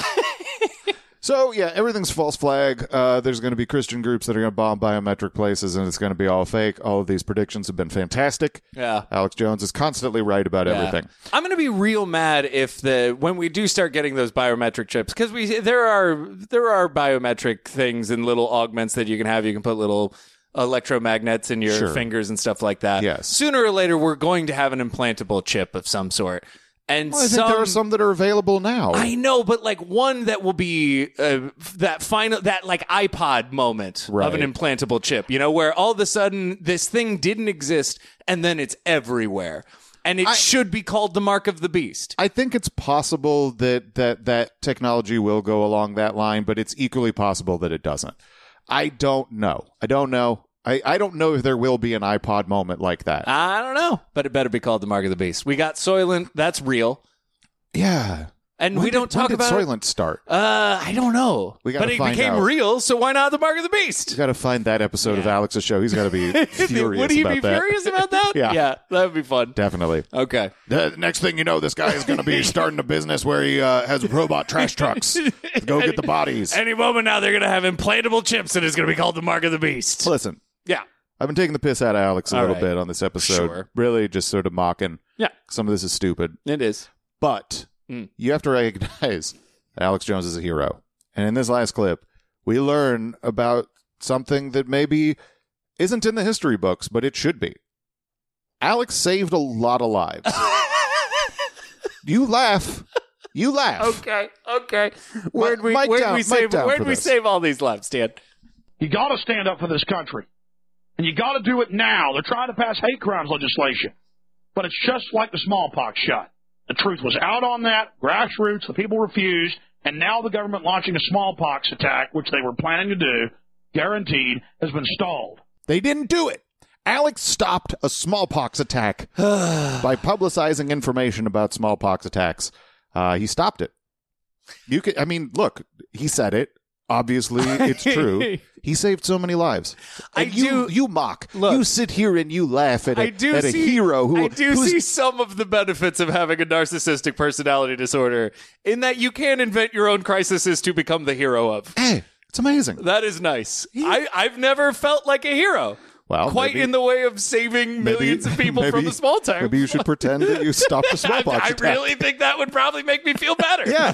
So, yeah, everything's false flag. There's going to be Christian groups that are going to bomb biometric places, and it's going to be all fake. All of these predictions have been fantastic. Yeah. Alex Jones is constantly right about everything. I'm going to be real mad if when we do start getting those biometric chips, because there are biometric things and little augments that you can have. You can put little electromagnets in your fingers and stuff like that. Yes. Sooner or later, we're going to have an implantable chip of some sort. And I think there are some that are available now. I know, but like one that will be that like iPod moment of an implantable chip, where all of a sudden this thing didn't exist and then it's everywhere. And it should be called the mark of the beast. I think it's possible that technology will go along that line, but it's equally possible that it doesn't. I don't know. I don't know if there will be an iPod moment like that. I don't know, but it better be called the Mark of the Beast. We got Soylent. That's real. Yeah. And we don't talk about Soylent start? I don't know. But it became real, so why not the Mark of the Beast? You got to find that episode of Alex's show. He's got to be furious Would he about be that. furious about that? Yeah, that would be fun. Definitely. Okay. The next thing you know, this guy is going to be starting a business where he has robot trash trucks. Go get the bodies. Any moment now, they're going to have implantable chips, and it's going to be called the Mark of the Beast. Listen. Yeah. I've been taking the piss out of Alex a little bit on this episode. Sure. Really just sort of mocking. Yeah. Some of this is stupid. It is. But you have to recognize that Alex Jones is a hero. And in this last clip, we learn about something that maybe isn't in the history books, but it should be. Alex saved a lot of lives. You laugh. You laugh. Okay. Where'd we save all these lives, Dan? You got to stand up for this country. And you got to do it now. They're trying to pass hate crimes legislation. But it's just like the smallpox shot. The truth was out on that, grassroots, the people refused, and now the government launching a smallpox attack, which they were planning to do, guaranteed, has been stalled. They didn't do it. Alex stopped a smallpox attack by publicizing information about smallpox attacks. He stopped it. Look, he said it. Obviously, it's true. He saved so many lives. And you mock. Look, you sit here and you laugh at a hero who... I do see some of the benefits of having a narcissistic personality disorder in that you can invent your own crises to become the hero of. Hey, it's amazing. That is nice. I've never felt like a hero. Well, quite in the way of saving millions of people from the small town. Maybe you should pretend that you stopped the smallpox attack. I really think that would probably make me feel better. Yeah.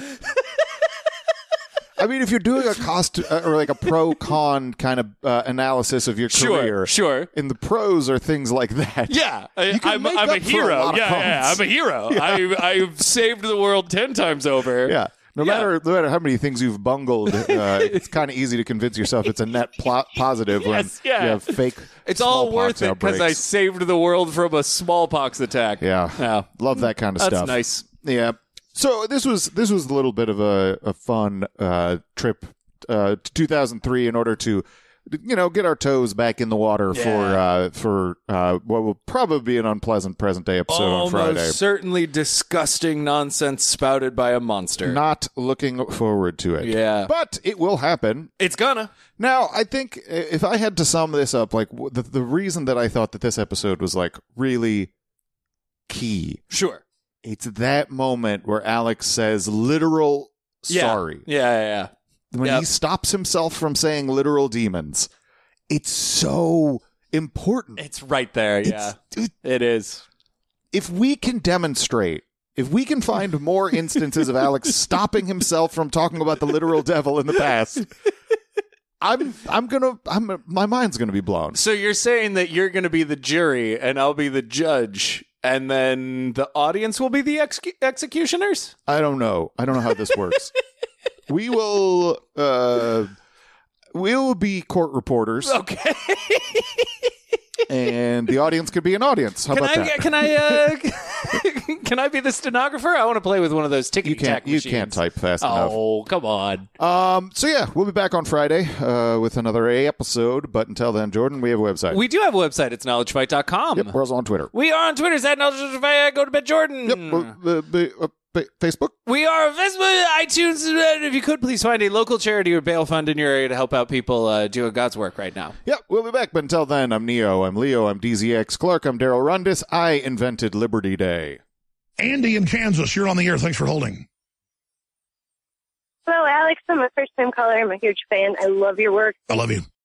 I mean, if you're doing a cost or like a pro-con kind of analysis of your career, sure. And the pros are things like that. Yeah, I'm a hero. I'm a hero. Yeah. I've saved the world 10 times over. Yeah. No matter how many things you've bungled, it's kind of easy to convince yourself it's a net positive when you have fake. It's all worth it because I saved the world from a smallpox attack. Yeah. Love that kind of stuff. That's nice. Yeah. So this was a little bit of a fun trip to 2003 in order to get our toes back in the water for what will probably be an unpleasant present day episode on Friday. Almost certainly disgusting nonsense spouted by a monster. Not looking forward to it. Yeah. But it will happen. It's gonna. Now, I think if I had to sum this up, like the reason that I thought that this episode was like really key. Sure. It's that moment where Alex says literal sorry. Yeah. When he stops himself from saying literal demons, it's so important. It's right there, it is. If we can demonstrate, if we can find more instances of Alex stopping himself from talking about the literal devil in the past, my mind's gonna be blown. So you're saying that you're gonna be the jury and I'll be the judge, and then the audience will be the executioners? I don't know how this works. We will be court reporters. Okay. And the audience could be an audience. How about that? Can I be the stenographer? I want to play with one of those ticky-tack machines. You can't type fast enough. Oh, come on. So yeah, we'll be back on Friday with another episode. But until then, Jordan, we have a website. We do have a website. It's knowledgefight.com. Yep, we're also on Twitter. We are on Twitter. It's at knowledgefight. Go to bed, Jordan. Yep. Facebook? We are on Facebook, iTunes. If you could, please find a local charity or bail fund in your area to help out people doing God's work right now. Yep, we'll be back. But until then, I'm Neo, I'm Leo, I'm DZX Clark, I'm Daryl Rundis. I invented Liberty Day. Andy in Kansas, you're on the air. Thanks for holding. Hello, Alex. I'm a first-time caller. I'm a huge fan. I love your work. I love you.